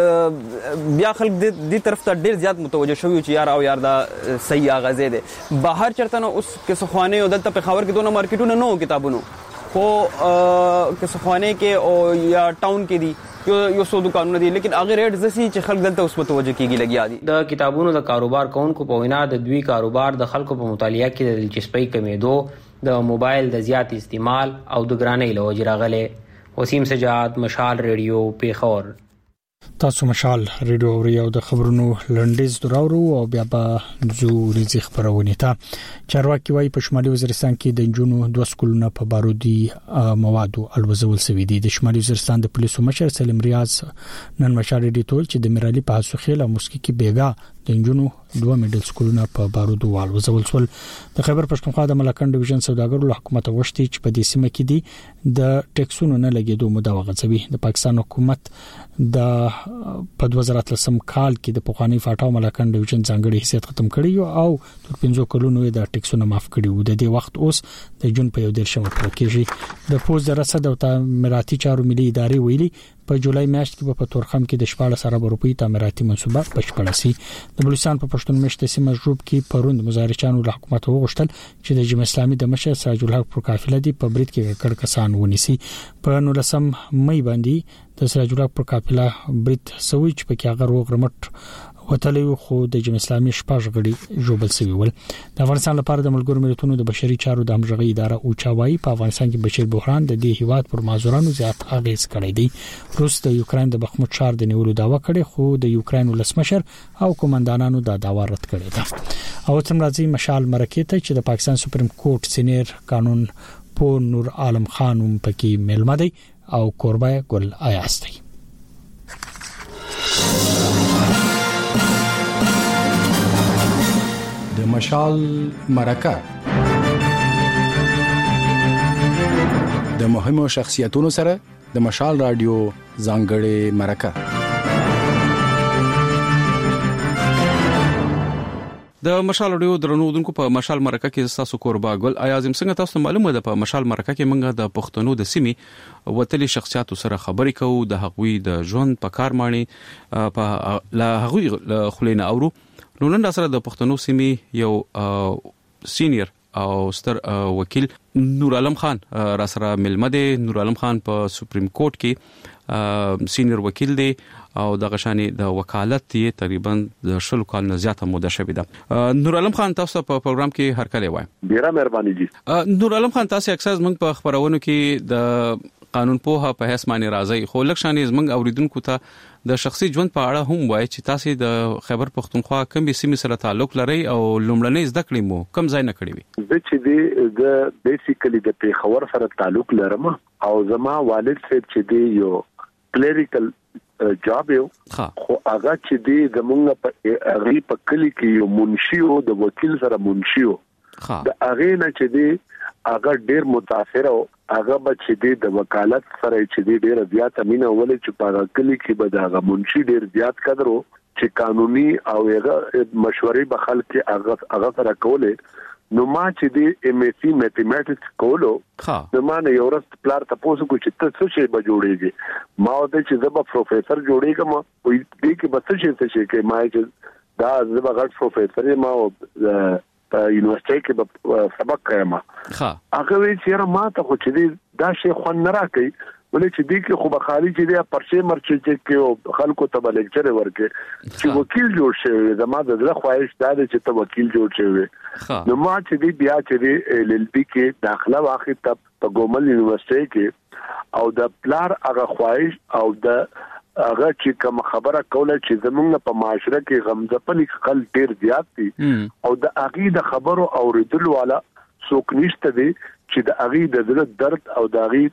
بیا خلک د طرف ته ډیر زیات متوجه شوی چې یار او یار دا صحیح اغاز دی بهر چرته نو اوس کې سخوانه او دلته په خبر کې دوه مارکیټونه نو کتابونو خو کسخوانه کې او یا ټاون کې دي یو څو دکانونه دي لیکن هغه ریټ زسي چې خلک دلته اوس متوجه کیږي لګیا دي. د کتابونو د کاروبار کوونکو په وینا د دوی کاروبار د خلکو په مطالعه کې د دلچسپۍ کمیدو، د موبایل د زیات استعمال او د ګرانۍ له وجې راغلی. وسیم سجاد، مشال ریډیو، پیښور. تاسو مشال ریډیو اوري او د خبرونو لنډیز دراورو او بیا به زو ریزي خبرونه ته. چارواکي وايي په شمالي وزیرستان کې د جنونو 2 سکولونه په بارودي موادو الوزول سوي دي. د شمالي وزیرستان د پولیسو مشر سلیم ریاض نن مشال ریډیو ټول چې د میرالي په حسوخیل او مسکی کې بیګا د جنونو 2 میډل سکولونه په بارودو الوزول سول. د خیبر پښتونخوا د ملکن ډیویژن سوداګرو له حکومت غوښتي چې په دې سیمه کې دي د ټیکسونو نه لګیدو موده وغځوي. د پاکستان حکومت د په 2013 کال کې د پخوانی فاټاو ملکن ډیویژن ځانګړي حیثیت ختم کړی او تر 15 کلونو د ټیکسونو معاف کړي وو. د دې وخت اوس د جون په 11 ورکړل کېږي. د پوز درسه د تعمیراتي چارو ملي ادارې ویلي په جولای میاشت کې په تورخم کې د 14 ارب روپۍ تعمیراتي منصوبه بشپړه سي. د بلوچستان په پښتون مشت سیمه ژوب کې پروند مظاهرچیانو له حکومت وغوښتل چې د جمهوریت اسلامي د مشر سراج الحق پر قافله دی په برید کې کړ کسان ونیسي. په 19 مې باندې د سراج الحق پر قافله برید سوي چې په کې هغه روغ رمټ وتلی خو د جمهوریت اسلامي شپږ غړي جوړبل سوي ول. د افغانستان لپاره د ملګرو ملتونو د بشري چارو د همغږي اداره او چاوي په افغانستان کې بشري بحران د دې هیواد پر مازورانو زیات اغیز کړی دی. روس د یوکرين د بخموت شهر د نیولو داوا کړې خو د یوکرين ولسمشر او کمانډانانو دا داوا رد کړی دی. او تم راځي مشال مرکه ته چې د پاکستان سپریم کورټ سینیر قانون په نور عالم خان پکې ملما دی او قربای ګل آیاست دی. د مشال مرکه د مهمو شخصیتونو سره د مشال رادیو ځانګړې مرکه. د مشال رادیو درنودونکو په مشال مرکه کې تاسو قربا ګل آیازم څنګه تاسو معلومه ده په مشال مرکه کې موږ د پښتنو د سیمې وتلي شخصیتو سره خبرې کوو، د هغوی د ژوند په کار مانی په لا هغوی خلینا اورو. نو نن سره د پښتنو سیمې یو سینیر او ستر وکیل نور عالم خان را سره ملمه دی. نور عالم خان په سپریم کورټ کې سینیر وکیل دی او د غشاني د وکالت یې تقریبا د 10 کال نه زیاته موده شوې ده. نور عالم خان تاسو په پروګرام کې هر کله وای. ډیره مهرباني جی. نور عالم خان تاسو اکثر موږ په خبرونو کې د قانون په هیڅ معنی راځي خو لکشانې زمنګ اوریدونکو ته د شخصي ژوند په اړه هم وایي چې تاسو د خیبر پښتونخوا کوم سیمې سره تعلق لري او لومړنۍ زده کړې مو کوم ځای نه کړې وي؟ د چې د بیسیکلی د پیښور سره تعلق لرم او زما والد صاحب چې دی یو کلریکل جاب یو خو هغه چې دی زمونږ په اغي په کلی کې یو منشي او د وکیل سره منشي د اغه نه چې دی هغه ډیر متاثر او هغه چې دی د وکالت سره چې دی ډیر زیات امینه ولې چې په کلی کې به دا منشي ډیر زیات قدرو چې قانوني او هغه مشورې به خلک هغه سره کولې. نو ما چې دی ام ایس سی میتھمیټکس کولو نو ما نه یو ورځ پلار تاسو کو چې څه شي به جوړیږي ما ته چې زما پروفیسور جوړیږم وي دې کې بس شي کې ما چې دا زما غټ پروفیسور ما په یونیورسيټي کې سبق کایم هغه وی چې ما ته خو چې دا شی خو نه راکې ولې چې دې کې خو بخالي چې دی پرچې مرچې چې خلکو ته لیکچر ورکې چې وکیل جوړ شي زما د زړه خواهش دا دی چې ته وکیل جوړ شي. نو ما چې دی بیا چې دی ال ال بي کې داخله واخې ته په ګومل یونیورسيټي کې او د پلار هغه خواهش او د هغه چې کوم خبره کوله چې زمونږ په معاشره کې غمځپنی خل ډیر زیات دي او د اغي د خبرو اوریدلو والا څوک نشته دي چې د اغي د زړه درد او د اغي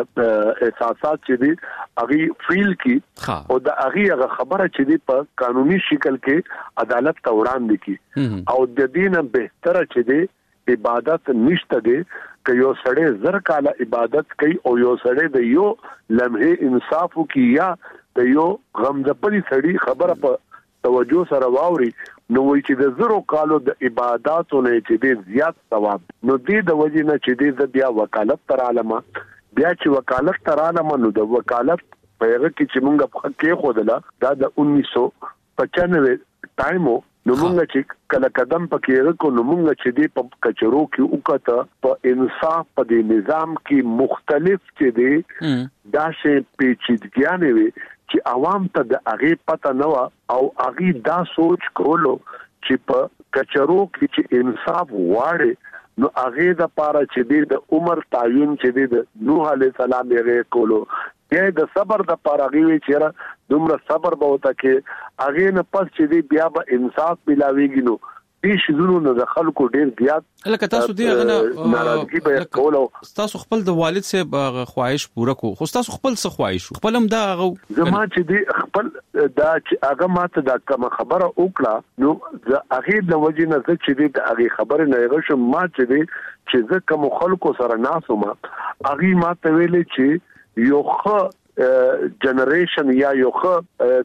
احساسات چې دي اغي فیل کی او د اغي هغه خبره چې دي په قانوني شکل کې عدالت ته وړاندې کی او د دینه بهتره چې دي عبادت نشته دي که یو سړی زر کاله عبادت کوي او یو سړی د یو لمحه انصاف کی یا د یو غمځپلی سړی خبره په توجه سره واوري نو وی چې د زرو کالو د عبادتونو نه چې د زیات ثواب نو د وجې نه چې د بیا وکالت تر عالمه بیا چې وکالت تر عالمه نو د وکالت په هغه کې چې مونږ په کې خودله دا د 1995 ټایمو نو مونږ چې کله قدم پکې کو نو مونږ چې دی په کچرو کې وکړه په انصاف په نظام کې مختلف چې دی دا شی پیچیدګیانه وي چې عوام ته د هغه پته نه و او هغه دا سوچ کولو چې په کچرو کې چې انصاف واړي نو هغه د پاره چې د عمر تعین چې د نوح علی السلام یې کولو کې د صبر د پاره غوي چې دومره صبر به وتا کې هغه نه پس چې بیا به انصاف ملاويږي نو هیڅ زونو نه د خلکو ډیر زیات لکه تاسو دی غنه ناراضي به کولو تاسو خپل د والد سره خواهش پوره کو خو تاسو خپل څه خواهش خپل هم دا زما چې دی خپل دا چې هغه ماته دا کوم خبره وکړه نو د هغه د وجې نه چې دی د هغه خبره نه غوښم ما چې دی چې زه کوم خلکو سره ناسوم هغه ماته ویلې چې یو خو جنریشن یا یو خو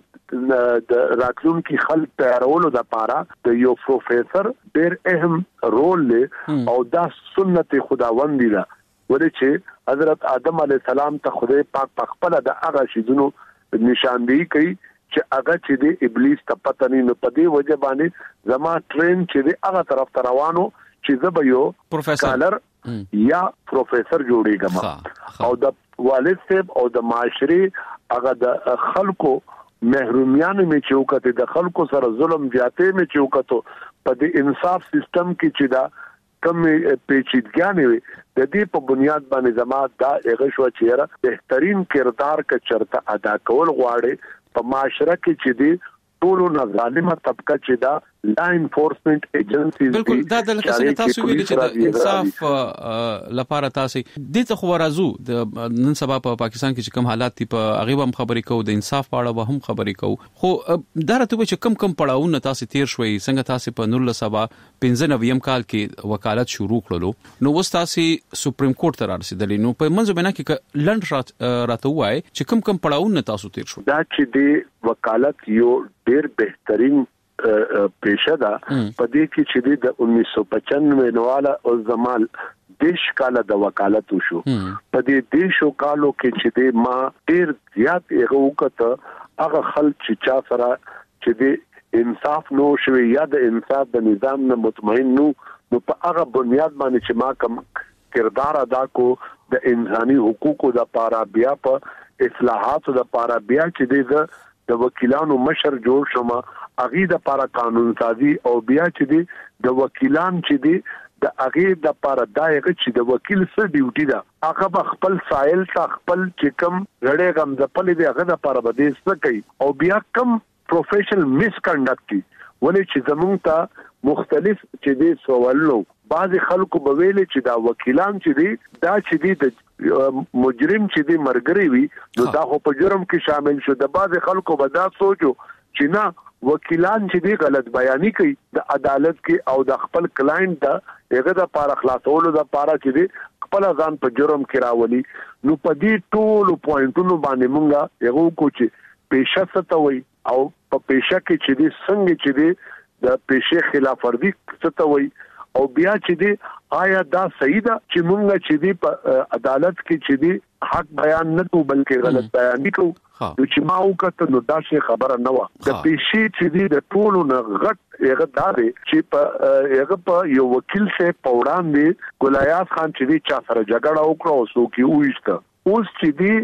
د راکلون کی خلق تیارولو د پاره د یو پروفیسور ډیر اهم رول لري او دا سنت خداوند دی ولې چې حضرت آدم علی السلام ته خدای پاک خپل د هغه شیزونو نشاندهی کوي چې هغه چې د ابلیس ته پته نه په دې وجه باندې زما ټرین چې د هغه طرف روانو چې زه به یو پروفیسور یا پروفیسور جوړیږم او د والد صاحب او د معاشري هغه د خلکو محرومیان می چوکته د خلکو سره ظلم جاته می چوکته په دې انصاف سیستم کې چې دا کم پیچیدګیاں وي د دې په بنیاد باندې زما دا هغه شو چې بهترین کردار ک چرته ادا کول غواړي په معاشره کې چې دی ټول نه ظالمه طبقه چې دا لا انفورسمنت ایجنسیز بالکل دا د لکه تاسو ویل چې د انصاف لپاره تاسو د ته خو راځو د نن سبا په پاکستان کې چې کوم حالات دي په هغه هم خبرې کوو د انصاف په اړه به هم خبرې کوو خو دا راته چې کم پړاوونه تاسو تیر شوي څنګه تاسو په 1995 کال کې وکالت شروع کړلو نو وس تاسو سپریم کورټ ته رسیدلی نو په منځ بنا کې لند راته وای چې کم پړاوونه تاسو تیر شو دا چې د وکالت یو ډیر بهترین پیشه ده په دې کې چې د 1995 نواله او زمال دیش کاله د وکالت وشو په دې دیشو کالو کې چې د ما ډیر زیات هغه وکړه هغه خلک چې چا سره چې د انصاف نو شوی یا د انصاف د نظام نه مطمئن نو په هغه بنیاد باندې چې ما کوم کردار ادا کو د انساني حقوقو د پاره بیا په اصلاحات د پاره بیا چې د وکیلانو مشر جوړ شوم اغه د پاره قانون سازي او بیا چې د وکیلان چې دی د اغه د پاره دایغه چې د وکیل سره ډیوټي ده هغه خپل سائل تا خپل چې کم غړې غم د پلي دی هغه د پاره بده څه کوي او بیا کم پروفیشنل میس کنډکټ کی ولې چې زمونږ ته مختلف چې دی سوالو بعض خلکو به ویل چې دا وکیلان چې دی دا چې دی د مجرم چې دی مرګري وي نو دا خو په جرم کې شامل شو د بعض خلکو به دا سوچو چې نه وکیلان چې دی غلط بیانې کوي د عدالت کې او د خپل کلاینټ د هغه د پاره خلاصولو د پاره چې دی خپل ځان په جرم کې راولي نو په دې ټولو پوینټونو باندې مونږه یو کو چې پیشه ستوي او په پیشه کې چې دی څنګه چې دی د پیشه خلاف ورزي ستوي او بیا چې دی آیا دا صحیح ده چې مونږ چې دی په عدالت کې چې دی حق بیان نه کوو بلکې غلط بیان کوو نو چې ما وکړه نو دا شی خبره نه و د پیشې چې دی د ټولو نه غټ هغه داري چې هغه په یو وکیل سره پوړان دی ګلایاس خان چې دی چا سره جګړه وکړه او سو کې وښته اوس چې دی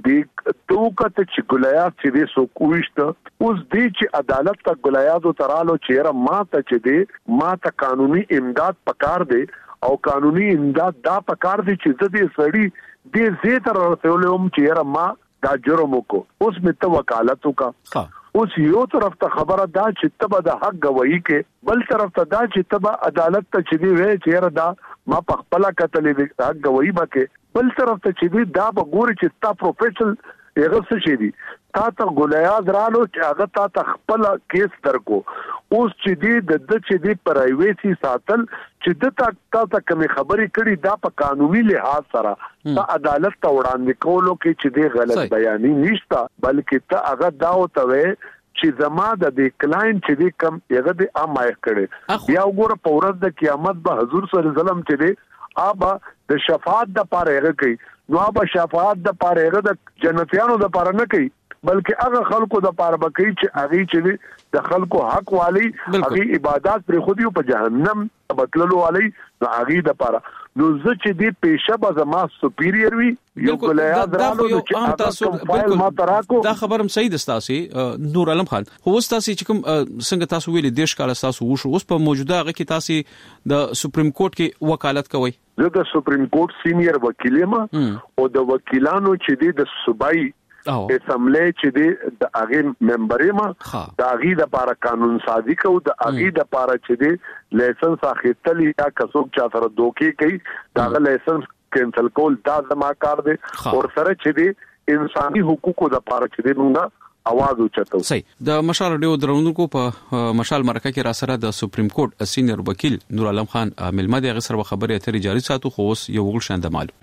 د توکته چې ګلایاس چې دی سو کوښته اوس دی چې عدالت ته ګلایاس ترالو چیرې ما ته چې دی ما ته قانوني امداد پکار دی او قانوني امداد دا پکار دی چې د دې سړی د زی تر رسولوم چیرې ما دا جرم کو اوس مت وکالت کا اوس یو طرف ته خبره دا چې تبه د حق گواہی کې بل طرف ته دا چې تبه عدالت ته چې دی وې چیرې دا ما په خپل کتلې د حق گواہی بکې بل طرف ته چې دی دا به ګوري چې تا پروفیشنل هغه څه شي دي تا ته ګولیاز رالو چې هغه تا ته خپل کیس درکو اوس چې دی د چې دی پرایویسی ساتل چې د تا ته کوم خبرې کړي دا په قانوني لحاظ سره په عدالت ته وړاندې کولو کې چې دی غلط بیانې نشته بلکې ته هغه دا وتوي چې زما د دې کلاینټ چې دی کم هغه د امایه کړي بیا وګوره په ورځ د قیامت به حضور صلی الله علیه وسلم چې دی ابا د شفاعت د پاره هغه کوي نو ابا شفاعت د پاره هغه د جنتیانو د پاره نه کوي بلکې هغه خلکو د پاره بکې چې هغه چې د خلکو حق والی هغه عبادت پر خودیو په جهنم بدللو والی نو هغه د پاره نو زه چې دی پیشه به زما سپیریئر وي یو ګلیا درالو چې تاسو بالکل دا خبرم صحیح ده تاسو نور علم خان خو تاسو چې کوم څنګه تاسو ویلي دیش کال تاسو وشو اوس په موجوده هغه کې تاسو د سپریم کورټ کې وکالت کوي زه د سپریم کورټ سینیئر وکیل یم او د وکیلانو چې دی د صوبایي اسمبلی چې دی د هغه ممبر یم د هغه د لپاره قانون سازي کوي د هغه د لپاره چې دی لایسنس اخیستل یا کڅوک چا سره دوکي کوي دا لایسنس کینسل کول دا زما کار دی او سره چې دی انساني حقوقو د لپاره چې دی موږ आवाज اوچتو صحیح د مشال رادیو درونکو په مشال مرکه کې را سره د سپریم کورټ سینیئر وکیل نور عالم خان ملما د غسر خبرې اترې جاری ساتو خو اوس یو غول شاند معلوم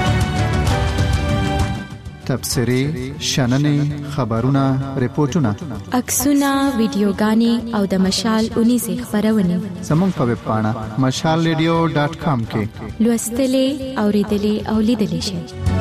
تبصري شننې خبرونه ریپورتونه عکسونه ویډیوګانې او د مشال 19 خبرونه زموږ په ویب پاڼه mashalradio.com کې لوستلې اوریدلې او لیدلې شئ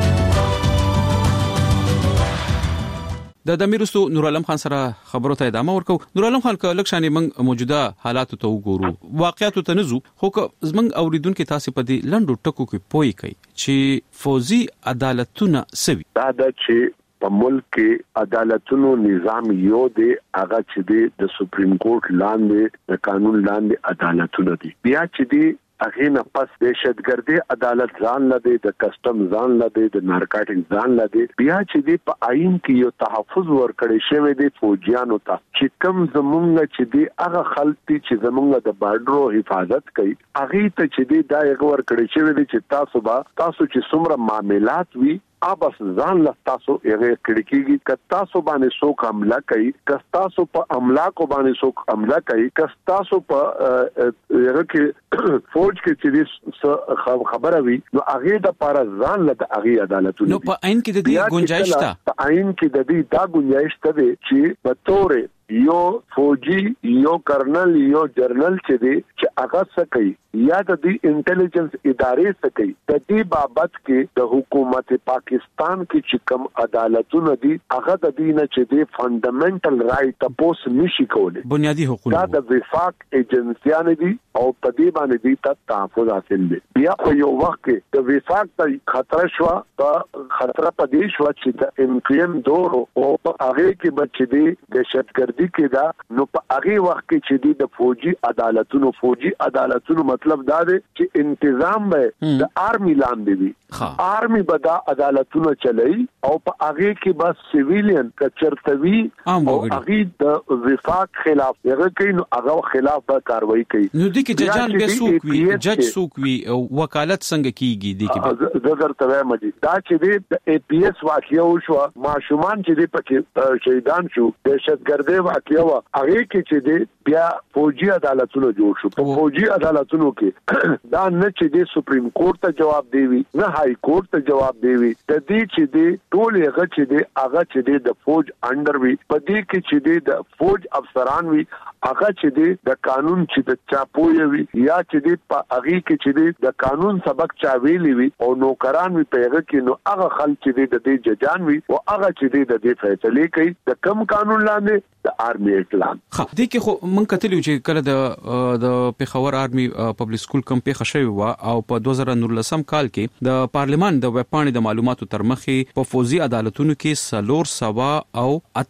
د دمیرستو نور عالم خان سره خبرو ته ادامه ورکو نور عالم خان کله شانې موږ موجوده حالات ته وګورو واقعیت ته نزو خو زمنګ اوریدونکو تاسو په دې لندو ټکو کې پوي کوي چې فوزي عدالتونه سوي دا چې په ملک کې عدالتونو نظام یو دی هغه چې د سپریم کورټ لاندې د قانون لاندې عدالتونه دي بیا چې دی هغه نه پس دهشتګردي عدالت ځان لدی د کسٹم ځان لدی د نارکاټیک ځان لدی بیا چې دی په آئین کې یو تحفظ ورکړی شوی دی فوجیانو ته چې کوم زمونږ چې دی هغه خلک چې زمونږ د بارډرو حفاظت کوي هغه ته چې دی دا یو ورکړی شوی دی چې تاسو چې څومره معاملات وي ابس ځان له تاسو هغه کړکیږي ک تاسو باندې څوک حمله کوي ک تاسو په املاکو باندې څوک حمله کوي ک تاسو په هغه کې فوج کې چې خبره وي نو هغه د پاره ځان له هغه عدالتونو نو په عین کې د دې گنجائش ده په عین کې د دې دا گنجائش ده چې په تور یو فوجي یو کرنل یو جرنل چې دی چې هغه څه کوي یا د دې انټيليجنس ادارې څه کوي د دې بابت کې د حکومت پاکستان کې چې کوم عدالتونه دي هغه د دې نه چې دی فندامنټل رائټ تاسو نشي کولای بنیادی حقوق دا د وفاق ایجنسیانه دي او په دې باندې دي تحفظ حاصل دي بیا په یو وخت کې د وفاق ته خطر شو په خطر په دې شو چې د امپیم دور او په هغه کې بچ دي دهشتګردي کې دا نو په هغه وخت کې چې د فوجي عدالتونو مطلب دا دی چې انتظام به د آرمي لاندې وي آرمي به دا عدالتونه چلای او په هغه کې بس سیویلین کچرتوي او هغه د وفاق خلاف هغه کوي نو هغه خلاف به کاروایی کوي نو د کې ججان به سوق وي جج سوق وي او وکالت څنګه کیږي د کې زګر توه مجي دا چې د اي پي اس واقعي شو ماشومان چې د پکې شهیدان شو دهشتګردي واقعي و هغه کې چې د بیا فوجي عدالتونو جوړ شو په فوجي عدالتونو کې دا نه چې د سپریم کورټ ته جواب دیوي نه های کورټ ته جواب دیوي د دې چې د ټول هغه چې د فوج انډر وي په دې کې چې د فوج افسران وي هغه چې د قانون چې د چاپوي وي یا چې په هغه کې چې د قانون سبق چا ویلي وي او نوکران وي په هغه کې نو هغه خلک چې د دې ججان وي او هغه چې د دې فیصله کوي د کم قانون لاندې د آرمي اعلان خو دې کې خو مونږ کتلی چې کله د پیښور آرمي پبلک سکول کم پیښه شوی و او په 2019 کال کې د پارلیمان د ویب پاڼې د معلوماتو تر مخې په فوزي عدالتونو کې 300 او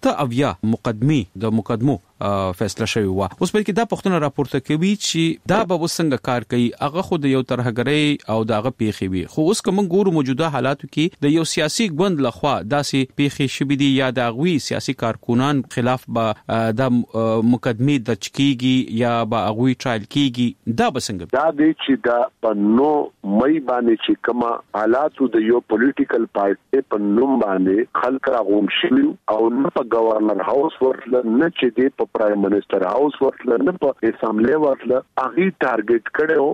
8 مقدمو فیصله شوی و اوس په کې دا پښتنه راپورته کوي چې دا به وسنګ کار کوي هغه خو د یو ترهګری او داغه پیخي وي خو اوس کوم ګورو موجوده حالاتو کې د یو سیاسي ګوند لخوا داسې پیخي شوی دي یا د غوي سیاسي کارکونان خلاف به د مقدمه د چکیږي یا به غوي ټرایل کیږي دا بسنګ دا د چې دا په نو مې باندې چې کما حالاتو د یو پولیټیکل پارټي په نوم باندې خلک راغوم شي او نه په گورنر هاوس ورل نه چې دی په پرایم منسٹر هاوس ورتل نه په اسمبلی ورتل هغه ټارګټ کړو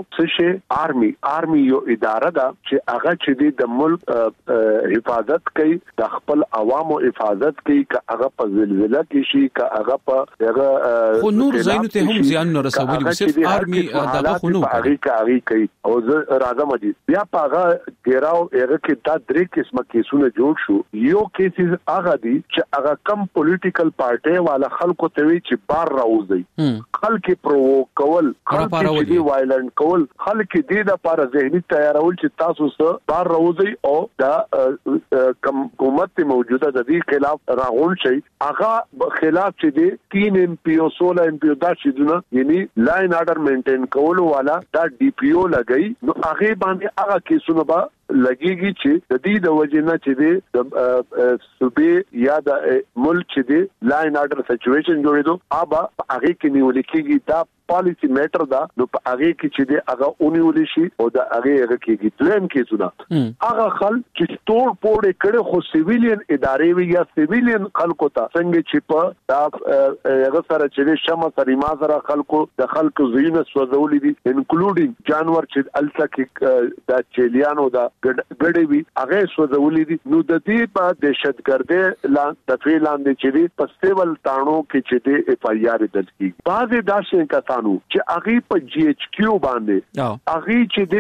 چې آرمي یو اداره ده چې هغه چې د ملک حفاظت کوي د خپل عوامو حفاظت کوي که هغه په زلزلہ کې شي که هغه په هغه خو نور زینو ته هم زیان نه رسولي صرف آرمي دغه خو نو هغه کوي او راځم دي بیا په هغه ګراو هغه کې دا درې قسمه کیسونه جوړ شو یو کیسز هغه دي چې هغه کم پولیټیکل پارټي والا خلکو ته چې بار راوځي خلک پرو کول خلک چې وایلنت کول خلک دې د لپاره ذهني تیارول چې تاسو سره بار راوځي او دا حکومت موجوده د دې خلاف راغون شي هغه خلاف چې دې 3 ام پی او 16 ام پی او دا شیدونه یعنی لاین آرډر مینټین کول والا دا ډي پی او لګي نو هغه باندې هغه کیسونه به لګيږي چې د دې د وجنه چې د صوبې یا د ملک چې د لاین آرډر سچويشن جوړېدو ابا هغه کې نیول کېږي دا پالیسی میټر دا نو په هغه کې چې د هغه اونیول شي او د هغه کېږي دویم کېسونه هغه خلک چې ټول پوره کړي خو سیویلین ادارې وي یا سیویلین خلکو ته څنګه چې په دا هغه سره چې شمه سره ما سره خلکو د خلکو زینه سوځولې دي انکلوډینګ جانور چې الته کې د چلیانو دا ګډې وي هغه سوځولې دي نو د دې په دهشتګردي د فعلاندې چې په سیول تانو کې چې د اف آی آر درج کیږي بعضې داسې کسانو چې هغه په جی ایچ کیو باندې هغه چې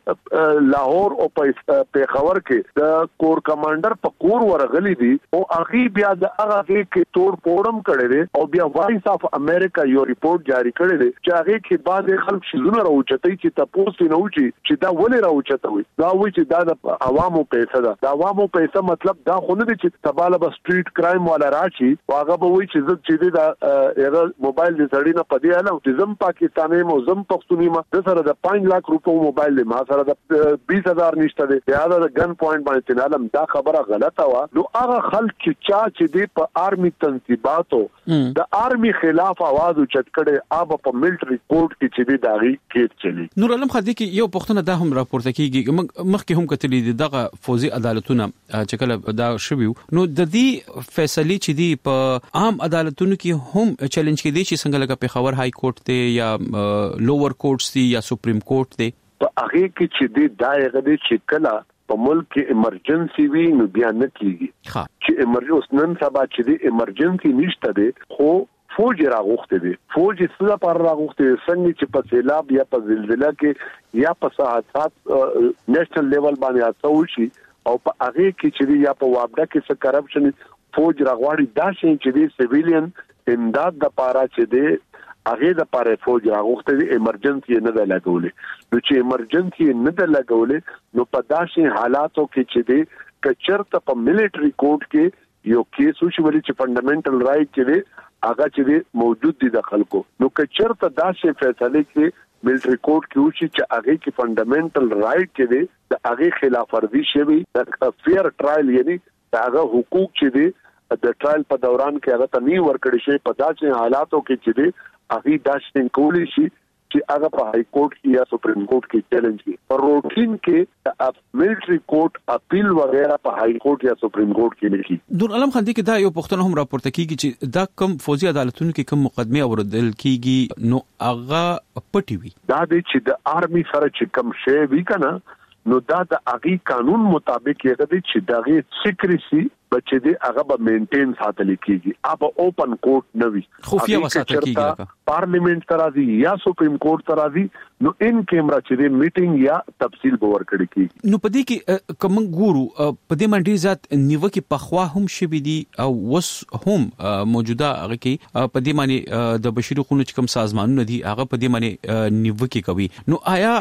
د لاهور او په پیښور کې د کور کمانډر په کور ورغلي دي او هغه بیا د هغه کې تور پوړم کړي دي او بیا وایس اف امریکا یو ریپورت جاری کړي دي چې هغه کې بعض خلک شلونه راوچتي چې تاسو نه وچی چې دا ولې راوچتوي دا وایي چې دا د عوامو پیسې ده د عوامو پیسې مطلب دا خو نه دي چې تباله به سټریټ کرایم والا راشي هغه به وایي چې چې دا موبایل دې سړی نه پدې اله چې پاکستاني موزم پښتوني ما د سره د 5 لک روپو موبایل ما سره د 20000 نشته دی یا د ګن پوینټ باندې نالم دا خبره غلطه وا نو هغه خلک چې دی په آرمي تنظیماتو د آرمي خلاف आवाज اوچت کړي اب په ملټري کورټ کې چې دی داغي کیس چلی نور علم خدي کې یو پښتنه دا هم راپورته کیږي مخکې هم کتلې دي دغه فوزي عدالتونه چې کله دا شویو نو د دې فیصله چې دی په عام عدالتونو کې هم چیلنج کې دي چې څنګه لکه پیښور های کورټ ته یا لوور کورټس دي یا سپریم کورټ دي په هغه کې چې د دایره د شکل په ملک کې ایمرجنسي وی نو بیا نه کیږي چې ایمرجنسي نن سبا چې د ایمرجنسي نشته دي خو فوج راغوخته دي فوج سره پر راغوخته څنګه چې په سیلاب یا په زلزلہ کې یا په حادثات نېشنل لیول باندې اڅو شي او په هغه کې چې یا په وابډه کې څه کرپشن فوج راغواړي دا شي چې د سیویلین امداد د پاره چې دی هغه د پاره فوج راغوخته دي ایمرجنسي نه ده لګولې نو چې ایمرجنسي نه ده لګولې نو په داسې حالاتو کې چې دی کچرته په ملټري کورټ کې یو کیس وشي ولې چې فندامنټل رائټ چې دی هغه چې دی موجود دي د خلکو نو کچرته داسې فیصله کې ملټري کورټ کې وشي چې هغه کې فندامنټل رائټ چې دی د هغه خلاف ورزي شوی د فیر ټرایل یعنی هغه حقوق چې دی د ټرایل په دوران کې هغه ته نی ورکړی شي په داسې حالاتو کې چې دی هغه داسې کولی شي چې هغه په های کورټ کې یا سپریم کورټ کې چیلنج کی پر روټین کې د ملټري کورټ اپیل وغیرہ په های کورټ یا سپریم کورټ کې نه کی دور علم خندي کې دا یو پښتنه هم راپورته کیږي چې دا کم فوزي عدالتونو کې کم مقدمه اوردل کیږي نو هغه پټي وي دا د چې د آرمي سره چې کم شی وی کنه نو دا د اغي قانون مطابق یې غوډي چې دغه سیکریسي بچې دی هغه به مینټین ساتل کیږي اب اوپن کورټ نوي خفیه وساتل کیږي پارلیمنت ترازی یا سپریم کورټ ترازی نو ان کیمرا چې دی میټینګ یا تفصیل باور کړي کیږي نو پدې کې کوم ګورو پدې منډي ذات نیوکه پخوا هم شوي دي او وس هم موجوده هغه کې پدې معنی د بشري حقوقو کوم سازمانونه دي هغه پدې معنی نیوکه کوي نو آیا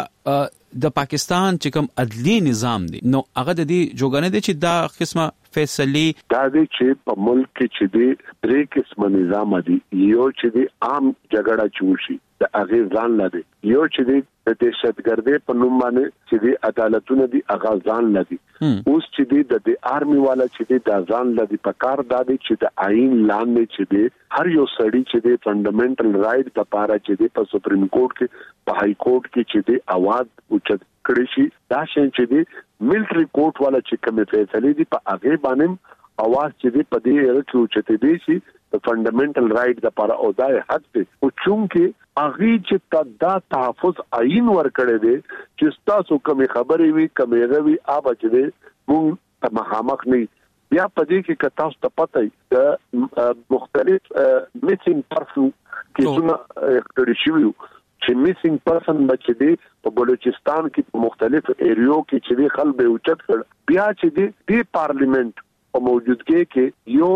د پاکستان چې کوم عدلی نظام دی نو هغه د دې جوګانه دي چې دا قسمه فیصله دا دی چې په ملک کې چې دی درې قسم نظام دي یو چې دی عام جګړه چوشي د هغه ځان لدی یو چې دی د دهشتګردۍ په نوم باندې چې دی عدالتونه دی هغه ځان لدی اوس چې دی د آرمي والا چې دی د ځان لدی په کار د چې د آئین لاندې چې دی هر یو سړی چې دی فندامنټل رائټ د پاره چې دی په سپریم کورټ کې په های کورټ کې چې دی आवाज اوچت کړی شي دا شي چې دی ملټري کورټ والا چې کوم فیصله دي په هغه باندې आवाज چې دی په دې اړه کې اوچت دي شي د فندامنټل رائټ د پاره او دای حق دی او چونکه هغه چې دا تحفظ آئین ورکړي دي چې تاسو کوم خبرې وي کوم غوي آبا چې دی موږ ته مخامخ نه بیا په دې کې که تاسو ته پته د مختلف میسینګ پرسن کیسونه کړي شوی چې میسینګ پرسن بچ دی په بلوچستان کې په مختلف ایریو کې چې خلک به اوچت کړ بیا چې دی پارلیمنت په موجودګۍ کې یو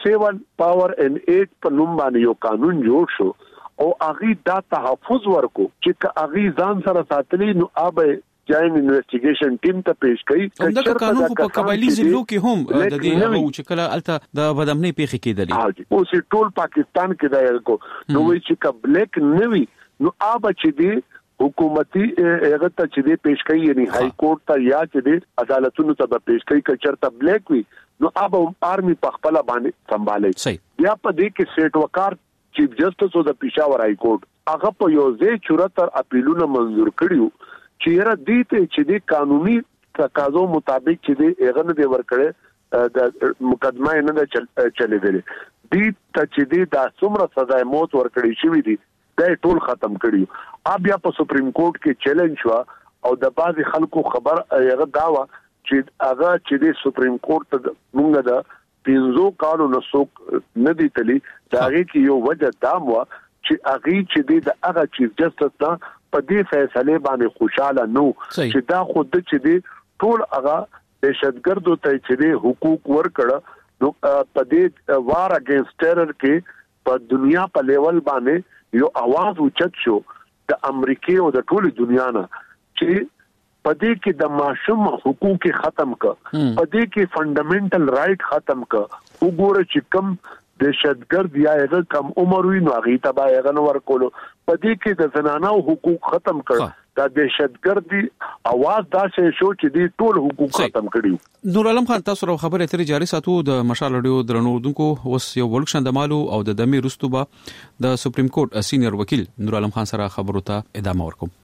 7 پاور ان 8 په نوم باندې یو قانون جوړ شو او هغه دا تحفظ ورکو چې هغه ځان سره ساتلی نو اوبه جاین انویسټیګیشن ټیم ته پیش کړي دا قانون په قبایلی ضلعو کې هم د دې هغه چې کله الته د بدامنۍ پیښې کېدلې اوس ټول پاکستان کې دا یو نو وی چې کا بلیک نوي نو اوبه چې دی حکومتي هغه ته چې دی پیش کړي یعنی های کورټ ته یا چې دی عدالتونو ته پیش کړي کچرته بلیک وي نو اوبه آرمي په خپل باندې سمبالي بیا په دې کې سیټ وکار چیف جسټس او د پېښور های کورټ هغه په یو ځای 74 اپیلونه منزور کړیو چې را دي ته چې دی قانوني تقاضو مطابق چې دی هغه نه دی ورکړي د مقدمه نه چلے دی ته چې دی د څومره سزا موت ورکړي شوی دی دا ټول ختم کړیو بیا په سپریم کورټ کې چیلنج شو او د بعض خلکو خبر هغه داوا چې هغه چې د سپریم کورټ موږ د 15 کالو نسوک نه دی تلی دا هغه کې یو وجه دام و چې هغه چې د هغه چیف جسټس ته په دې فیصله باندې خوشاله نو چې دا خود چې دی ټول هغه دهشتګردو ته چې دی حقوق ورکړه نو په دې وار اگینست ټیرر کې په دنیا په لیول باندې یو आवाज اوچت شو د امریکای او د ټولي دنیا نه چې پدې کې د ماشوم حقوق ختم ک پدې کې فندامنټل رائټ ختم ک وګوره چې کم دهشتګرد یا هغه کم عمر وي نو هغه تبا هغه نور کولو پدې کې د زنانو حقوق ختم کړ دا دهشتګردي आवाज دا شو چې دی ټول حقوق ختم کړیو نور عالم خان تاسو خبره اترې جاري ساتو د مشال رادیو درنوردونکو اوس یو ولکشن د مالو او د دمي رستوبه د سپریم کورټ سینیئر وکیل نور عالم خان سره خبرو ته ادامه ورکوم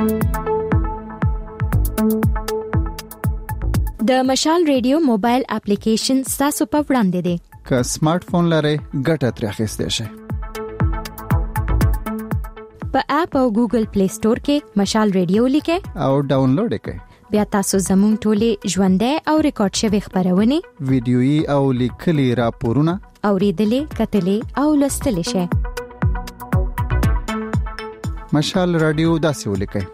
د مشال رادیو موبایل اپلیکیشن تاسو په وړاندې دی که سمارټ فون لرئ ګټه ترې اخیستئ شئ په اپ او ګوګل پلی سٹور کې مشال رادیو لیکئ او ډاونلوډ کړئ بیا تاسو زموږ ټولې ژوندۍ او ریکارډ شوی خبرونه ویډیويي او لیکلي راپورونه اوریدلې کتلې او لوستلې شئ مشال رادیو داسې ولیکئ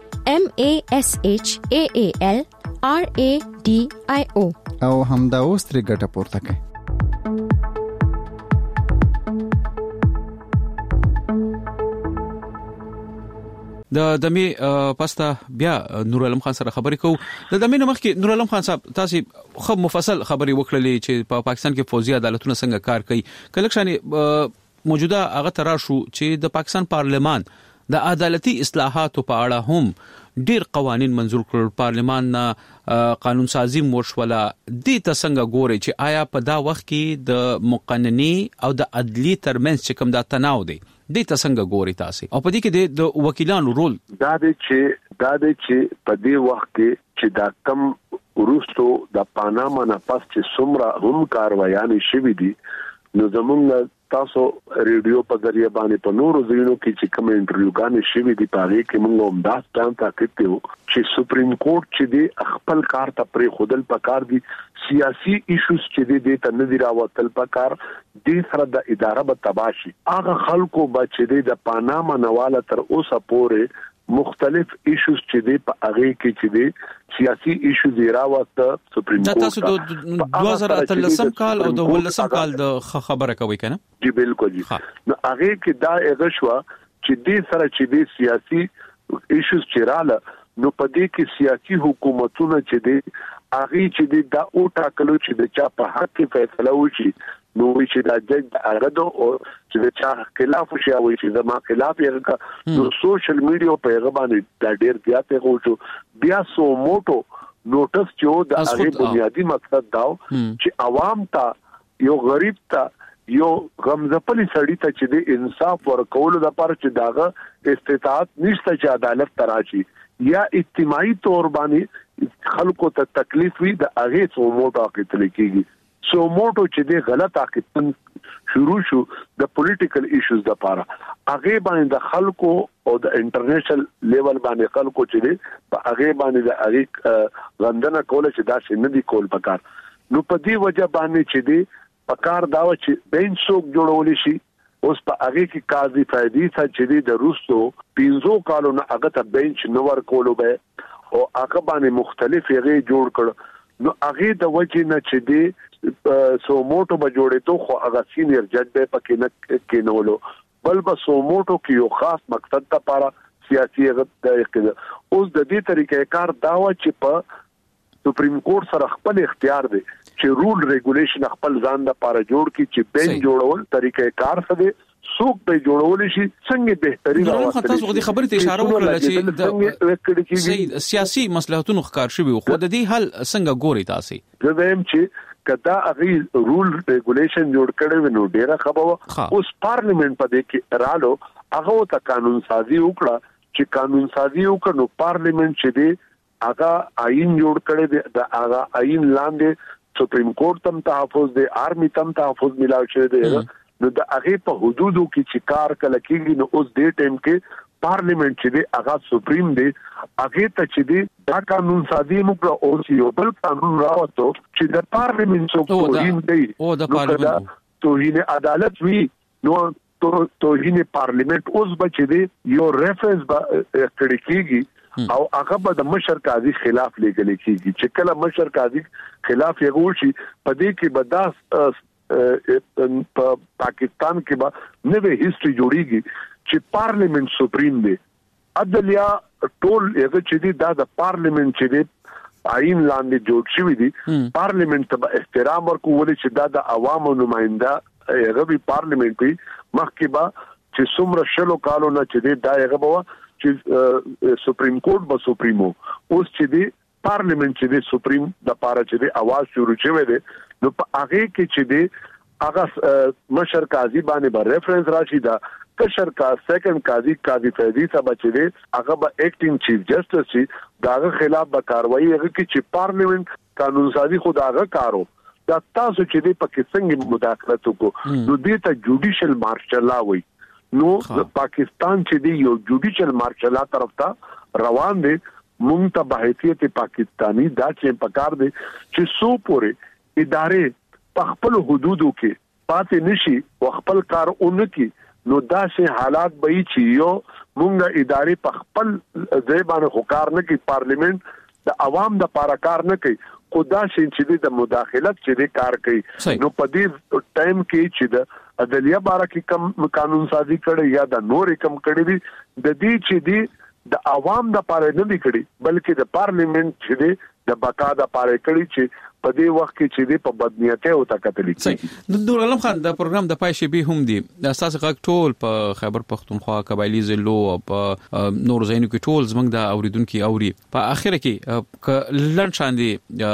MASHAALRADIO او همدا اوس ترې ګټه پورته کړئ د دمي پاستا بیا نور عالم خان سره خبرې کوو د دمي مخکې نور عالم خان صاحب تاسو خو مفصل خبرې وکړلې چې په پاکستان کې فوجي عدالتونه څنګه کار کوي کله شانې موجوده هغه تر شو چې د پاکستان پارلمان د عدالتي اصلاحاتو په اړه هم ډیر قوانين منزور کړل پارلمان قانون سازي مورشوله د تسنګ غوري چې آیا په دا وخت کې د مقنني او د عدلي ترمنځ چې کوم دا تناو دی د تسنګ غوري تاسو او په دې کې د وکیلانو رول دا دی چې په دې وخت کې چې دا کم ورستو د پاناما نه پس چې څومره هم کاروایان شوي دي نو زمونږ تاسو ریډیو په ذریعہ باندې په نورو ځایونو کې چې کوم انټرویوګانې شوي دي په هغه کې موږ هم دا ستان تاکید کوو چې سپریم کورټ چې دی خپل کار ته پرې خودل پکار دي سیاسي ایشوز چې دی ته نه دی راوتل پکار دي سره د اداره به تباشي هغه خلکو چې د پاناما نواله تر اوسه پورې مختلف ایشوز چې دی په هغه کې چې دی سیاسي ایشوز راوته سپریم کورټ تاسو د 2013 کال او د 2019 کال د خبره کوي کنه جی بالکل جی نو هغه کې دا هغه شو چې دې سره چې دې سیاسي ایشوز چیراله نو په دې کې سیاسي حکومتونه چې دې هغه چې دې دا او ټاکلو چې د چا په حق کې فیصله وشي نو چې دا جج هغه او چې د چا خلاف شي او چې زما خلاف یې نو سوشل میډیا په هغه باندې دا ډېر زیات غوښو بیا سو موټو نوټس چې د هغه بنیادی مقصد داو چې عوام ته یو غریب ته یو غمزپلی سړی ته چې د انصاف ورکول د لپاره چې داغه استطاعت نشته چې عدالت تراشي یا اجتماعي تور باندې خلکو ته تکلیف وي د هغه سو موټو کې تلکیږي سو موټو چې د غلط عقیدت شروع شو د پولیټیکل ایشوز د لپاره هغه باندې د خلکو او د انټرنیشنل لیول باندې خلکو چې دی په هغه باندې د هغه غندنه کوله چې دا څه نه دی کول پکار نو په دې وجه باندې چې دی پکار دا چې بینچ څوک جوړول شي اوس په هغه کې قاضي فائدې چې دی د روسو 15 کالو نه هغه ته بینچ نور کولو به او هغه باندې مختلف یې جوړ کړ نو هغه د وجه نه چې دی سوموټو به جوړې ته خو هغه سینیئر جج به پکې نه کېنولو بل به سوموټو کې یو خاص مقصد ته لپاره سیاسي غته اوس د دې طریقې کار داوا چې په سپریم کورټ سره خپل اختیار دی چې رول ریګولیشن خپل ځان د لپاره جوړ کی چې بین جوړول طریقې کار څه دی څوک به جوړول شي څنګه بهتري راوړي تاسو غوډي خبرې ته اشاره وکړه چې د سیاسي مصلحتونو ښکار شوی خو د دې حل څنګه ګوري تاسو زم چې کدا اغي رول ریګولیشن جوړ کړي نو ډیره خبره اوس پارلیمنت په دې کې رالو هغه ته قانون سازي وکړه چې قانون سازي وکړو نو پارلیمنت چې دی هغه آئین جوړ کړي دی د هغه آئین لاندې سپریم کورټ تم تحفظ دی آرمی تم تحفظ ملاو شوی دی نو د هغه په حدودو کې چې کار کله کېږي نو اوس دې ټیم کې پارلیمنت چې دی هغه سپریم دی هغه ته چې دی دا قانون سازي موږ او یو بل قانون راوته چې د پارلیمنت توهین دی او د پارلیمنت توهین عدالت وی نو توهین پارلیمنت اوس بچی دی یو ریفرنس کړی کېږي او هغه به د مشر قاضي خلاف لګل کېږي چې کله مشر قاضي خلاف یې وشي په دې کې به دا په پاکستان کې به نوې هیستوري جوړیږي چې پارلیمنت سپریم دی عدالیا ټول هغه چې دی دا د پارلیمنت چې دی آئین لاندې جوړ شوی دی پارلیمنت ته احترام ورکول چې دا د عوامو نمائنده هغه به پارلیمنت وي مخکې به چې څومره شلو کالو نه چې دی دا هغه به چې سپریم کورټ به سپریمو اوس چې دی پارلیمنت چې دی سپریم د پاره چې دی आवाज شروع شوی دی نو په هغه کې چې دی هغه مشر قاضي باندې به ریفرنس راشي دا کشر کا سیکنډ قاضي فیضی صاحب چې دی هغه به اکټینګ چیف جسټس شي داغه خلاف به کاروایی هغه کې چې پارلیمنت قانون سازي خداغه کارو دا تاسو چې دی په څنګه مداخلت وکړو نو دې ته جوډیشل مارشل لا وای نو پاکستان چې دی یو جوډیشل مارشل لا طرف ته روان دی مونږ ته بحیثیت پاکستانی دا چې پکار دی چې سو پورې ادارې په خپل حدودو کې پاتې نشي او خپل کار اونکي نو دا شي حالات به چې یو مونږه ادارې په خپل ځای باندې حکار نه کوي پارلیمنت د عوام د لپاره کار نه کوي خدا شي چې د مداخلت چې د کار کوي نو په دې ټایم کې چې د عدالت باره کې کم قانون سازي کړي یا د نور کم کړي دي د دې چې دی د عوام د لپاره نه دی کړي بلکې د پارلیمنت چې دی د بقا د لپاره کړي چې په دې وخت کې چې د په بدنیته او تکتل کیږي د نور علم خان د پروګرام د پای شی به هم دي د اساس غږ ټول په خیبر پختونخوا قبایلی ضلعو او په نور ځایونو کې ټول زمنګ د اوریدونکو اوري په اخر کې لړ شاندي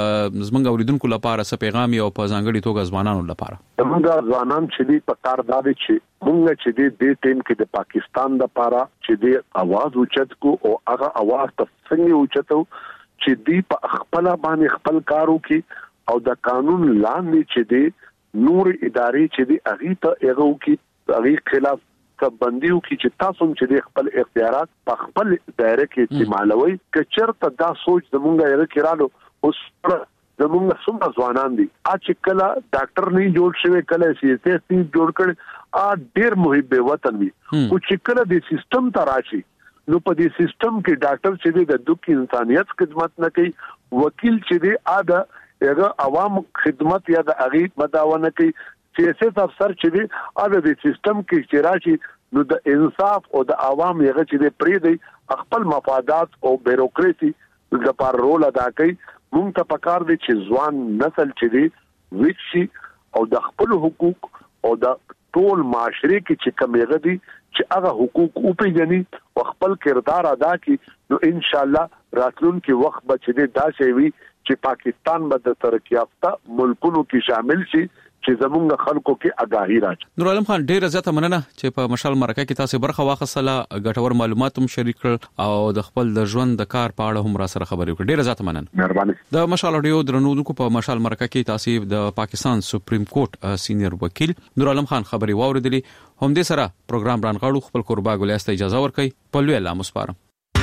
زمنګ اوریدونکو لپاره څه پیغام او په ځانګړي توګه ځوانانو لپاره زموږ ځوانان چې دی په کار دا دي چې موږ چې د ټیم کې د پاکستان لپاره چې د आवाज اوچت کو او هغه आवाज ته څنګه اوچتو چې دی په خپل باندې خپل کارو کې او د قانون لاندې چې دی نور ادارې چې دی اغي ته هغه کې اغي خلاف تبندیو کې چې تاسو چې دی خپل اختیارات په خپل دایره کې استعمالوي کچرته دا سوچ زمونږه یې کړهلو اوس زمونږ څومره ځوانان دي چې کله ډاکټر نه جوړ شوی کله سیاسي جوړ کړي ډېر محب وطن وي او چې کله د سیستم ته راشي نو په دې سیستم کې ډاکټر چې د دوی انسانيت خدمت نه کوي وکیل چې دی اده هغه عوام خدمت یا د اغي مداونه کوي سیاسي افسر چې دی اده د سیستم کې چې راشي نو د انصاف او د عوام هغه چې دی پری دی خپل مفادات او بیروکراسي د پر رول ادا کوي موږ ته پکار دي چې ځوان نسل چې دی وښي او د خپل حقوق او د ټول معاشري کې چې کمیږي دي چې هغه حقوق او پیژني او خپل کردار ادا کړي نو ان شاء الله راتلونکي وخت به چې دا شي وي چې پاکستان به د ترقی یافته ملکونو کې شامل شي چې زمونږ خلکو کې آگاهی راځي. نور علم خان ډیر زیاته مننه چې په مشال مرکه کې تاسو برخه واخصله ګټور معلومات هم شریک کړ او د خپل د ژوند د کار په اړه هم را سره خبرې وکړې. ډیر زیاته مننه. مهرباني. د مشال اډیو درنوونکو په مشال مرکه کې تاسو د پاکستان سپریم کورټ سینیئر وکیل نور علم خان خبري واوریدلې. هم دې سره پروګرام رانغاړو خپل قربا ګلیاسته اجازه ورکړي. په لوی الله مسپارم.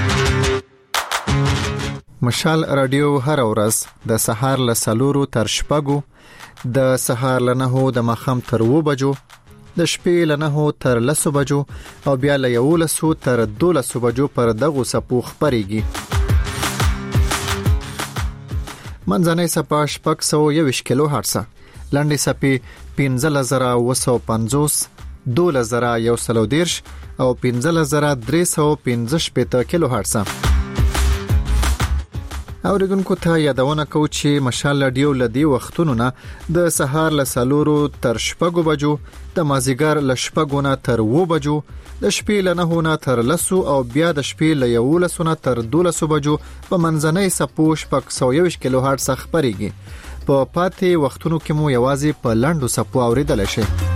مشال رادیو هر ورځ د سهار له 4 تر 6 د سهار له 9 د مخام تر 2 بجو د شپې له 9 تر 10 بجو او بیا له 11 تر 12 بجو پر دغه سپو خبريږي. منځنۍ سپا شپږ 121 کیلو هرتز لنډې سپي 15950 12130 او 15315 کیلو هرتز. اوریدونکو ته یادونه کوم چې مشال رادیو لدی وختونو نه د سهار ل 4 تر 6 بجو، د مازیګر ل 6 نه تر 2 بجو، د شپې ل 9 نه تر 10 او بیا د شپې ل 11 نه تر 12 بجو په منځنۍ سپو 121 کیلو هرتز خبريږي. په پاتې وختونو کې مو یوازې په لاندو سپو اوریدل شي.